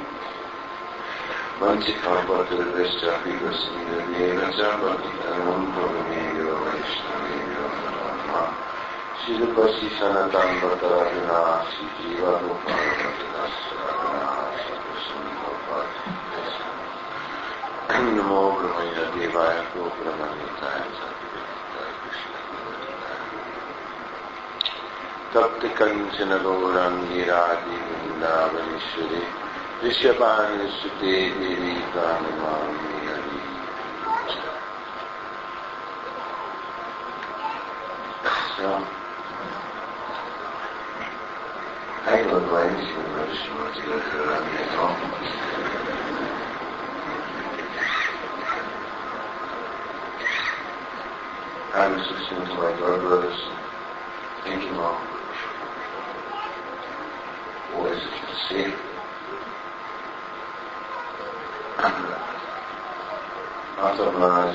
[SPEAKER 3] वंचितकल्पतरुभ्यश्च कृपासिन्धुभ्येव च पतितानां पावनेभ्यो वैष्णवेभ्यो नमो नमः। श्रीरूपश्री सनातन भक्तराजना श्री जीवानुपाद नमो ब्रह्मण्य देवाय को ब्रह्मनिताय तप्त कंचन गौरांगी राधे वृंदावनेश्वरी ऋषभानुसुते देवी प्रणमामि Hari. I don't know anything about Srimati Radharani at all. I was listening to my brothers thinking of what is it to say. After Maharaj,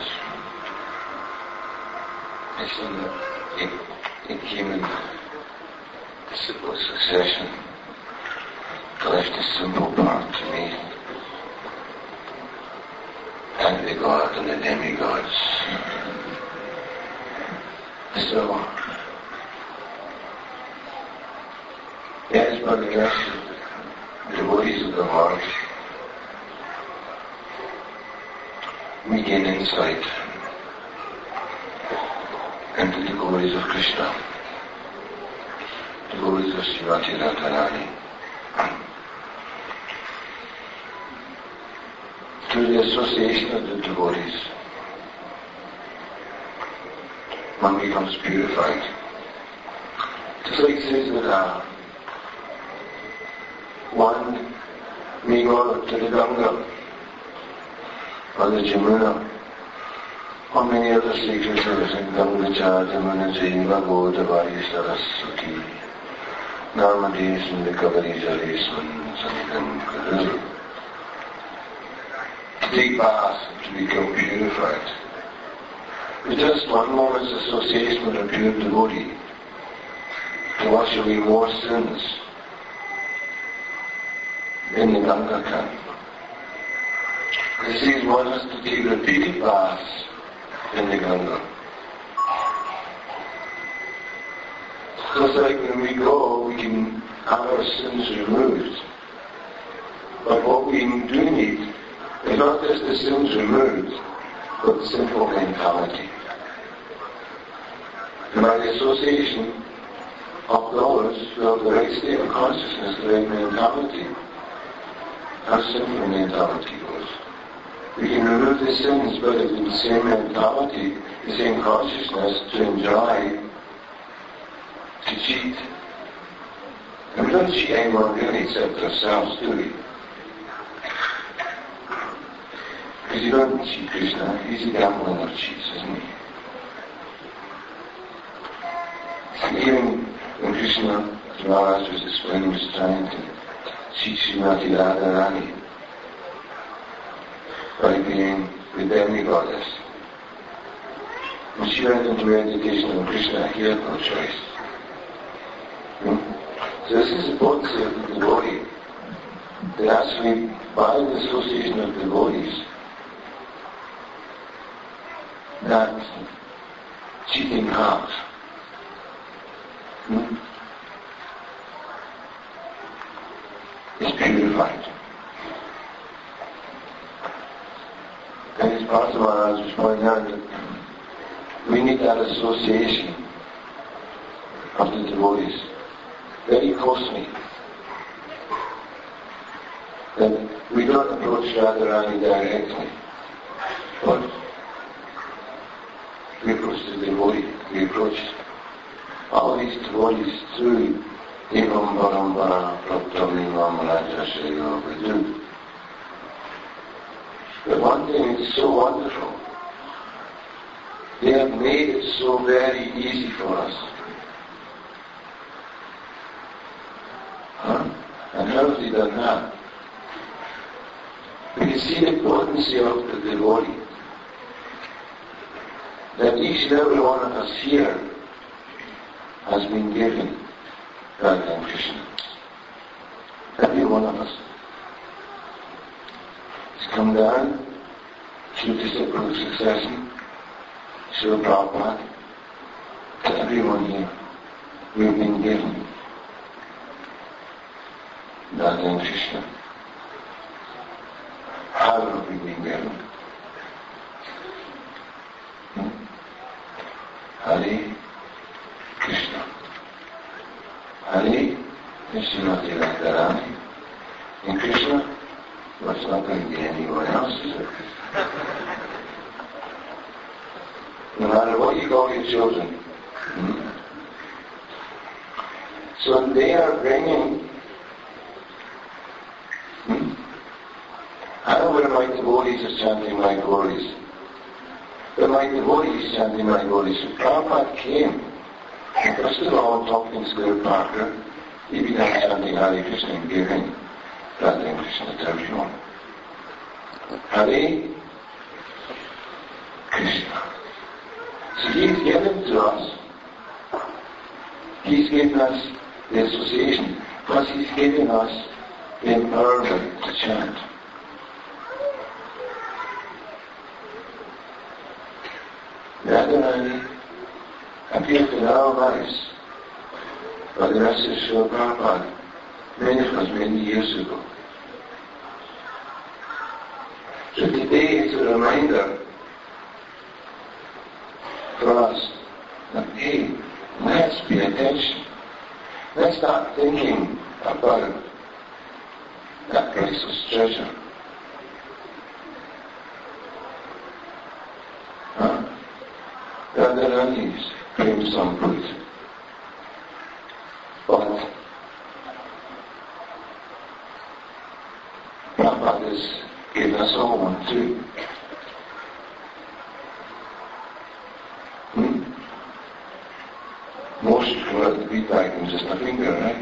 [SPEAKER 3] it came in disciple succession, left a simple part to me, and the God and the demigods. So, as by the rest of the devotees of the Lord, we gain insight into the glories of Krishna, the glories of Srimati Radharani. Through the association of the devotees, one becomes purified. Just like it says that one may go to the Ganga or the Jamuna or many other sacred rivers in Ganga, Jamuna, Jaiva, Godavari, Saraswati, Narmades and the Kaveri, Jalisman, Sanigam, Kuru. To take baths to become purified. With just one moment's association with a pure devotee to wash away more sins in the Ganga camp. This is one has to take repeated baths in the Ganga. Just like when we go, we can have our sins removed. But what we do need is not just the sins removed, but the sinful mentality. And by the association of those who have the right state of consciousness, the right mentality, our sinful mentality goes. We can remove the sins, but with the same mentality, the same consciousness to enjoy, to cheat. And we don't cheat anyone really except ourselves, do we? Because you don't cheat Krishna, he's a gambling of cheats, isn't he? So even when Krishna, as Maharaj was explaining, was trying to cheat Srimati Radharani by being the demigoddess. When she went into meditation on Krishna, he had no choice. So this is the potency of the devotee. That actually, by the association of devotees, that cheating heart is purified. And as Parsa Maharaj was pointing out that we need that association of the devotees very closely. That we don't approach Radharani directly, but we approach the devotee. We approach all these devotees through Evam Parambara Praptam Evam Rajasya Vidu. But one thing is so wonderful. They have made it so very easy for us. And how have they done that? We can see the potency of the devotee. That each and every one of us here has been given Radha and Krishna. Every one of us. It's come down through disciplic succession, Srila Prabhupada, to everyone here. We've been given Radha and Krishna. How have we been given? Hare Krishna. Hare is Srimati Radharani. And Krishna, well, it's not going to be anyone else, is it? No matter what you call your children. So they are bringing I know where my devotees are chanting my glories. But my devotees chanting my glories. So Prabhupada came. And first of all, talking to Guru Parker, he began chanting Hare Krishna and giving Radha and Krishna to everyone. Hare Krishna. So he's given to us. He's given us the association. Plus he's given us the empowerment to chant. Radharani appeared in our lives by the rest of Srila Prabhupada many years ago. So today is a reminder for us that, hey, let's pay attention. Let's start thinking about that priceless treasure. Radharani is Prem Samput. But Prabhupada has given us all one too. Most you come out the beat bag in just a finger, right?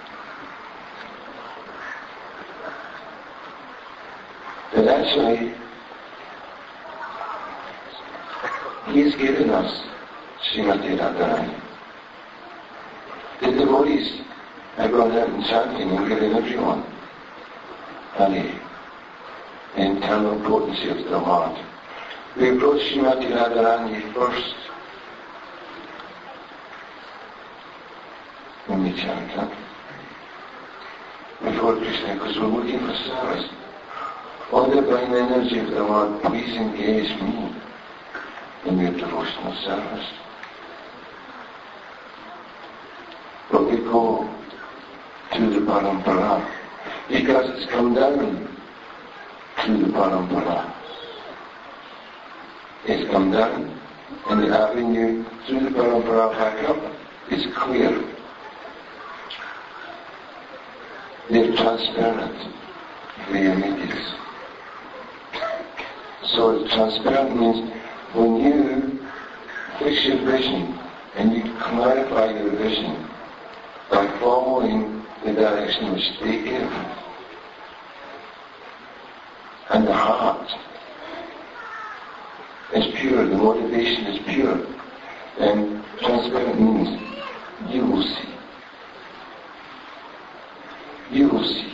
[SPEAKER 3] But actually, He's given us Srimati Radharani. The devotees have gone out and chanting and given everyone Hare, the internal potency of the heart. We approach Srimati Radharani first when we chant her. Before Krishna, because we're looking for service. All the divine energy of the Lord, please engage me in your devotional service. But we go to the Parampara because it's come down to the Parampara. It's come down and the avenue through the Parampara back up is clear. They're transparent, the images. So transparent means when you fix your vision and you clarify your vision by following the direction which they give, and the heart is pure, the motivation is pure, then transparent means you will see. You will see.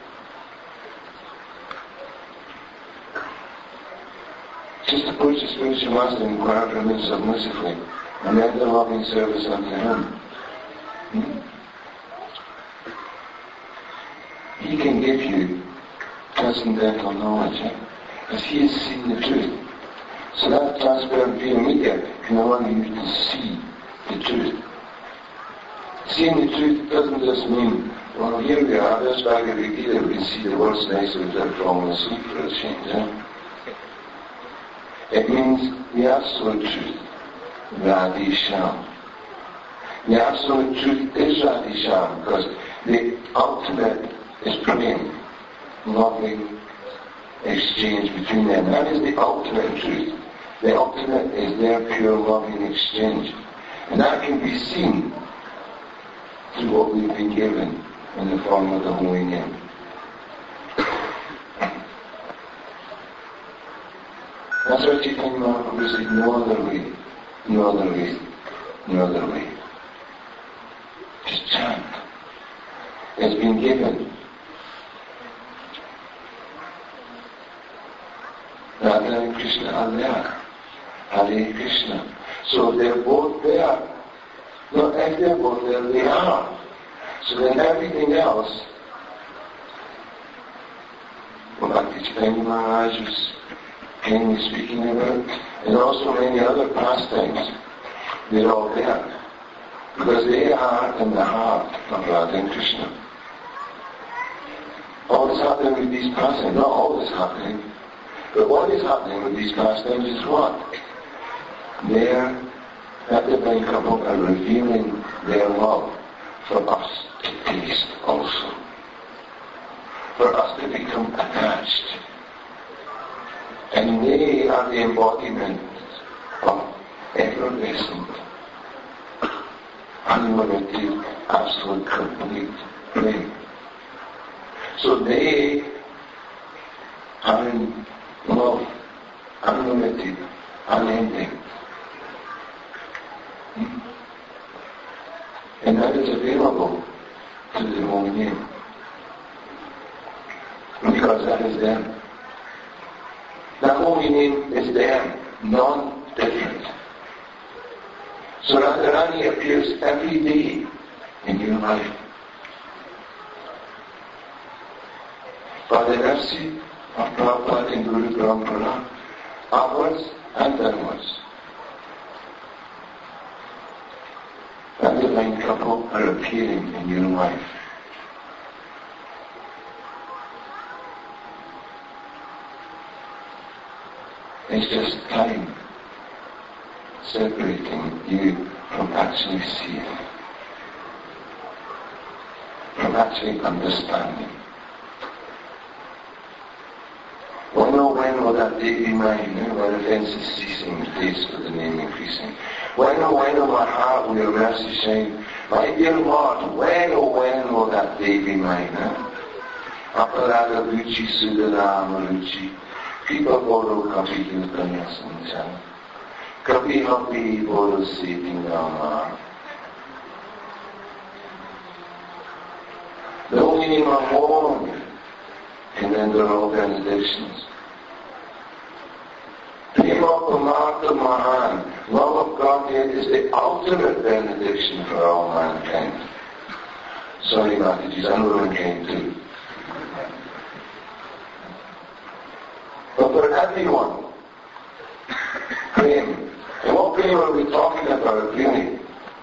[SPEAKER 3] Just approach the spiritual master and inquire from him submissively, and render loving service unto him. He can give you transcendental knowledge, as he has seen the truth. So that transparent via media can allow you to see the truth. Seeing the truth doesn't just mean, well, here we are, there's Bhagavad Gita, we can see the words nicely without falling asleep for a change. It means the absolute truth, Radhisham. The absolute truth is Radhisham, because the ultimate is praying, loving exchange between them. That is the ultimate truth. The ultimate is their pure loving exchange. And that can be seen through what we've been given in the form of the Holy Name. That's what Chaitanya Mahaprabhu said, no other way, no other way, no other way. Just chant. It's been given. Radha and Krishna are there. Hare Krishna. So they're both there. No, if they're both there, they are. So then everything else, what Bhakti Chaitanya Maharaj was kindly speaking about, and also many other pastimes, they're all there. Because they are in the heart of Radha and Krishna. All is happening with these pastimes, not all is happening, but what is happening with these pastimes is what? There, that divine couple are revealing their love for us to taste also. For us to become attached. And they are the embodiment of effervescent, unlimited, absolute, complete flame. So they are in love, unlimited, unending. And that is available to the Holy Name. Because that is them. The Holy Name is them, non-different. So Radharani appears every day in your life. By the mercy of Prabhupada and Guru Parampara, upwards and downwards. That divine couple are appearing in your life. It's just time separating you from actually seeing, from actually understanding. When will that day be mine? When offences ceasing, the taste of the name increasing. When will my heart will mercy shine? My dear Lord, when will that day be mine? Aparada Ruchi Sudarama Ruchi. Kripa Boro Kapi Yutanya Sanchan. Kapi Hapi Boro Sitting Rama. The Holy Name alone can render all benedictions. Prema Pramata Mahan, love of Godhead is the ultimate benediction for all mankind. Sorry, Mataji's, and womankind too. But for everyone, prem. And what prem are we talking about, really?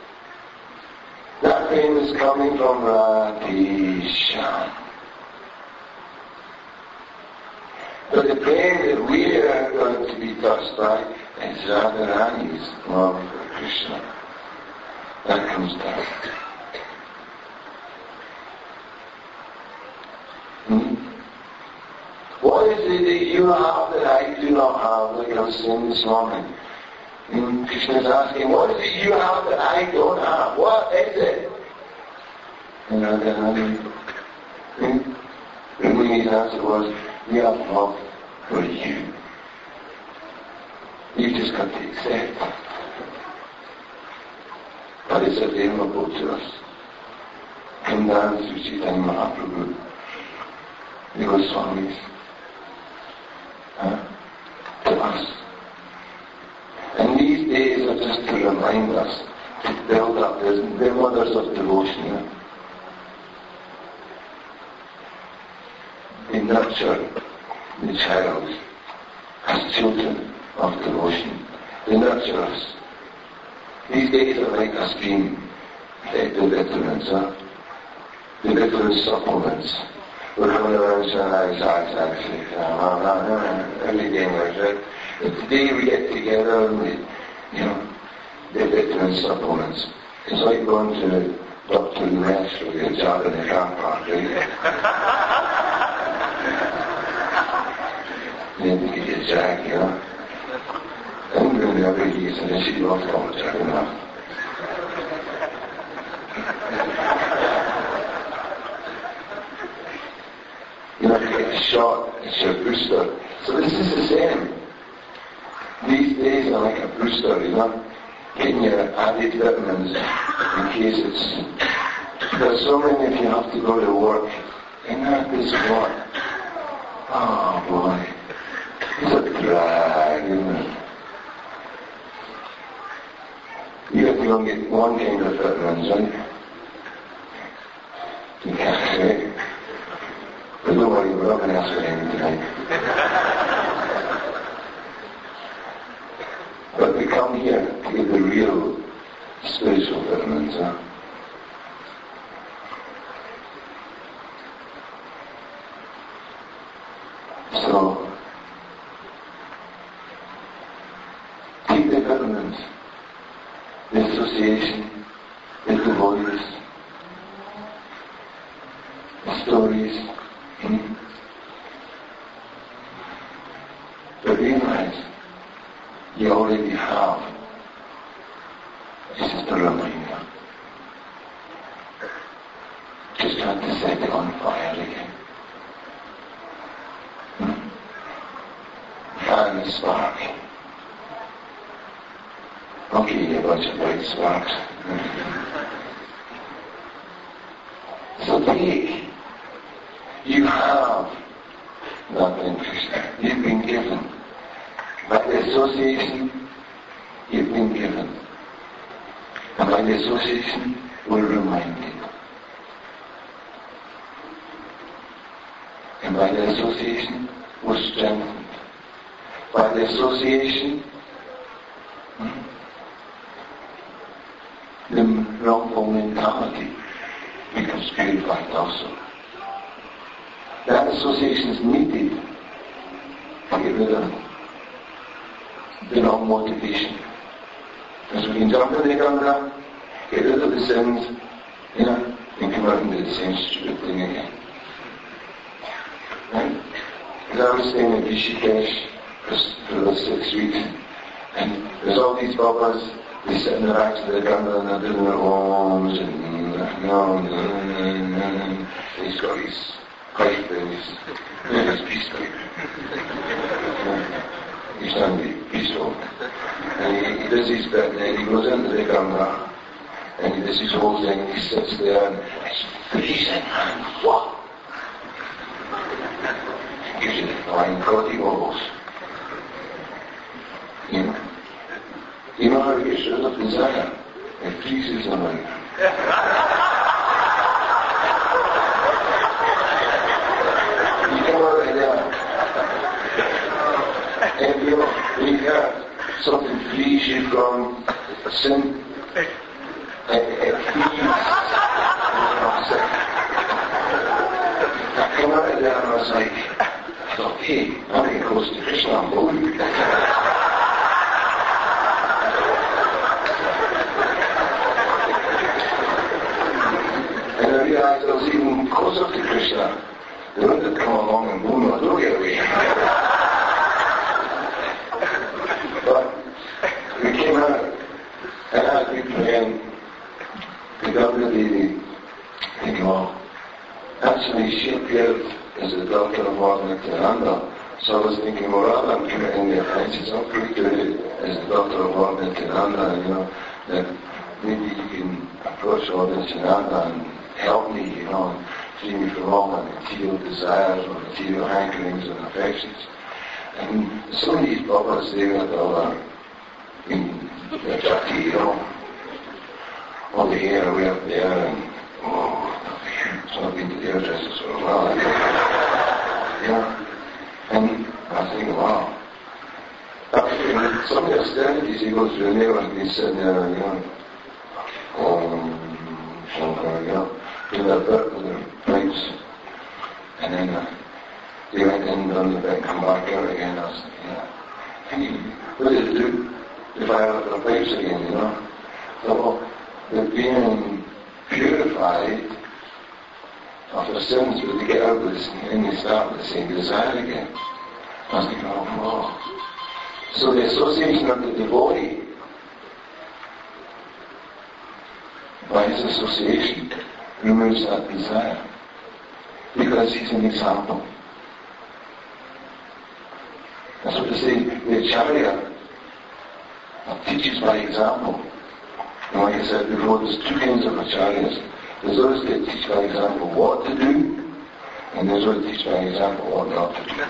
[SPEAKER 3] That prem is coming from Radhishan. But the prem that we are going to be touched by is Radharani's love for Krishna. That comes down. What is it that you have that I do not have, like I was saying this morning? And Krishna is asking, what is it you have that I don't have? What is it? And Rumi's answer was, we have love for you. You've just got to accept. But it's available to us. Come down to Chaitanya Mahaprabhu, the Goswamis, to us. And these days are just to remind us to build up. They're mothers of devotion. They nurture the child as children of devotion. They nurture us. These days are like us being fed the vitamins, the vitamin supplements. We're going around saying, every day like that. But today we get together and we, the vitamin supplements. It's like going to Dr. Ness for your job in the car park, right? Then you get your jack, I'm going to every day, and then she loves all the jack, You have to get a shot, it's your booster. So this is the same. These days are like a booster, getting your added vitamins in case it's... There's so many if you have to go to work. This work. Oh boy. It's a drag, isn't it? You have to go and get one kind of vitamins, right? You can't say. But don't worry, we're not going to ask for anything tonight. But we come here to get the real spiritual vitamins, So, take the vitamins, the association, the devotees, the stories, but realize you already have. It's just a reminder. Just trying to set it on fire again. Fan the spark. Okay, a bunch of bright sparks. So take. You have nothing, Krishna. You've been given. By the association, you've been given. And by the association, we're reminded. And by the association, we're strengthened. By the association, the wrongful mentality becomes purified also. That association is needed to get rid of the wrong motivation. Because we can jump in the Ganga, get rid of the sins, and come out and do the same stupid thing again. Right? Because I was staying in Rishikesh for those 6 weeks, and there's all these babas, they sit in the backs of the Ganga and they're doing their homes, and he's got his pipe and his peace pipe. He's trying to be peaceful. And he does his bit, and then he goes into the Ganga, and he does his whole thing, and he sits there, and it's freezing, and what? Gives you the flying crotty wobbles. You know how he gets rid of desire? It freezes them out. And you have something frees you from sin. It frees. I came out of there and I was like, I thought, hey, I'm going to close to Krishna, I'm going. And I realized I was even closer to Krishna. They wouldn't have come along and blown my dog away. then the Ganga Devi, thinking, well, actually she appeared as the daughter of Lord Nityananda. So I was thinking, well, rather than committing the offences, I'll put it as the daughter of Lord Nityananda, that maybe you can approach Lord Nityananda and help me, and free me from all my material desires or material hankerings and affections. And some of these babas, they were all in the jati, all the hair way up there, and so I've been to the hairdressers for a while. And I was thinking, wow. After some of the austerities he goes through, and they were sitting there, doing their bit with their pipes. And then they went in, done the bit, and come back out again. I was thinking, what did it do if I had their pipes again, So, well, they're being purified of their sins, but they get out of this, and they start with the same desire again. I was thinking, oh, wow. So the association of the devotee, by his association, removes that desire, because he's an example. That's what they say, the Acharya teaches by example. And like I said before, there's two kinds of Acharyas. There's those that teach by example what to do, and there's those that teach by example what not to do.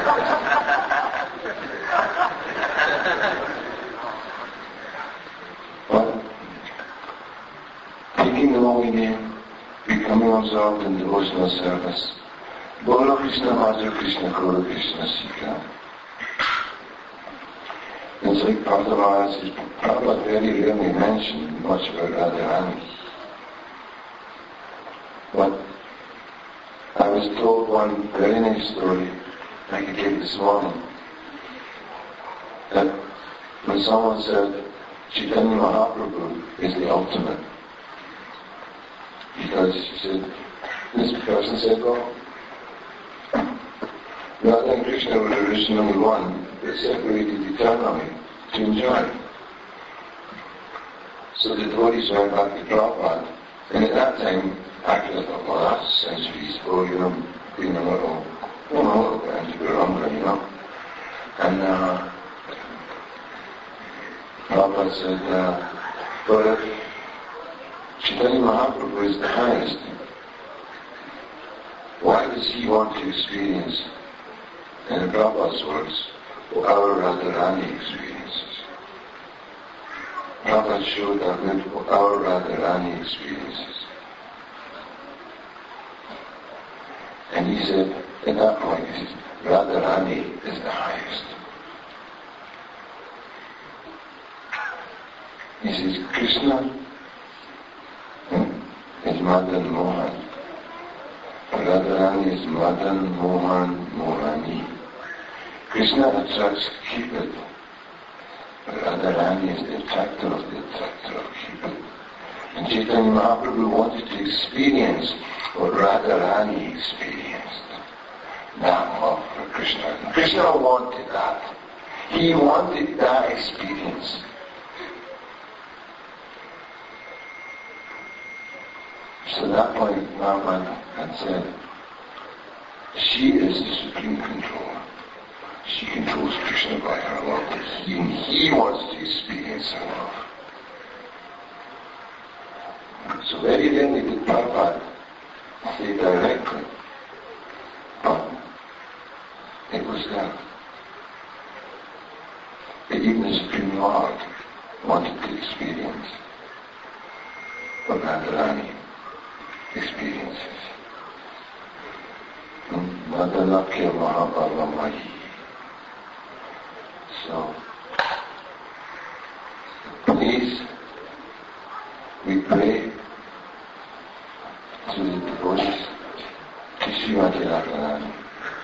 [SPEAKER 3] But taking the holy name, becoming absorbed in devotional service, Bolo Krishna, Madhur Krishna, Guru Krishna, Sikha. It's like Prabhupada says, Prabhupada very rarely mentioned much about Radharani. But I was told one very nice story I could give this morning, that when someone said Chaitanya Mahaprabhu is the ultimate, because she said, this person said, well, Radha and Krishna were originally one, but separated eternally to enjoy. So the devotees went back to Prabhupada, and at that time, actually I thought, well, that sounds peaceful, being a little bit anti-Guranga, And Prabhupada said, but if Chaitanya Mahaprabhu is the highest, why does he want to experience, in Prabhupada's words, our Radharani experiences? Prabhupada showed that with our Radharani experiences. And he said, at that point, he says, Radharani is the highest. He says, Krishna is Madan Mohan. Radharani is Madan Mohan Mohani. Krishna attracts Cupid. Radharani is the attractor of Cupid. And Chaitanya Mahaprabhu wanted to experience what Radharani experienced. That love for Krishna. And Krishna wanted that. He wanted that experience. So at that point, Mahaprabhu had said, she is the supreme controller. She controls Krishna by her love. He wants to experience her love. So very rarely did Prabhupada say directly, but it was there. That even the Supreme Lord wanted to experience what Radharani experiences. Madalakya Mahabhavamayi. So, please, we pray to the devotees to Srimati Radharani.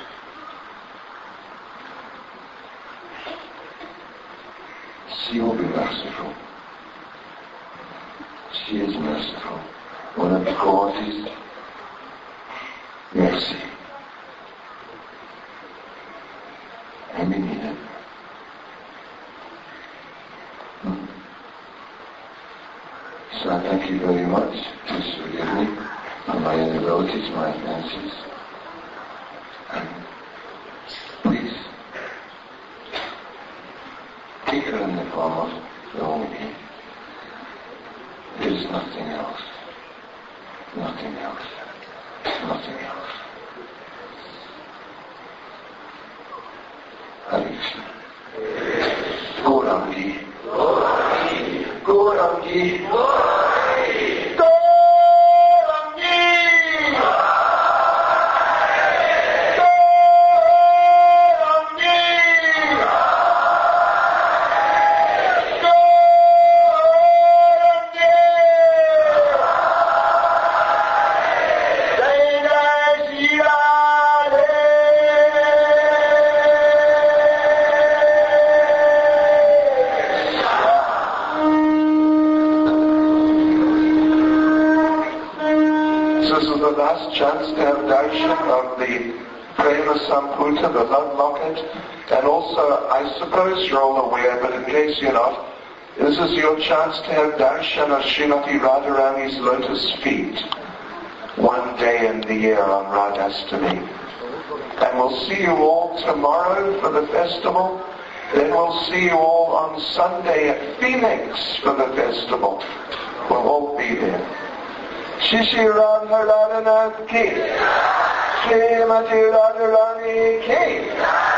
[SPEAKER 3] She will be merciful. She is merciful. One of the qualities, mercy. And we need it. my inabilities, my fancies. And please, take her in the form of the only. There is nothing else. Nothing else. Nothing else. Hare Krishna. Gaurangi. Gaurangi.
[SPEAKER 1] Chance to have darshan of the Prema Samputa, the love locket, and also, I suppose you're all aware, but in case you're not, this is your chance to have darshan of Srimati Radharani's lotus feet one day in the year on Radhastami. And we'll see you all tomorrow for the festival. Then we'll see you all on Sunday at Phoenix for the festival. We'll all be there. Shri Radharani ki, Srimati Radharani ki.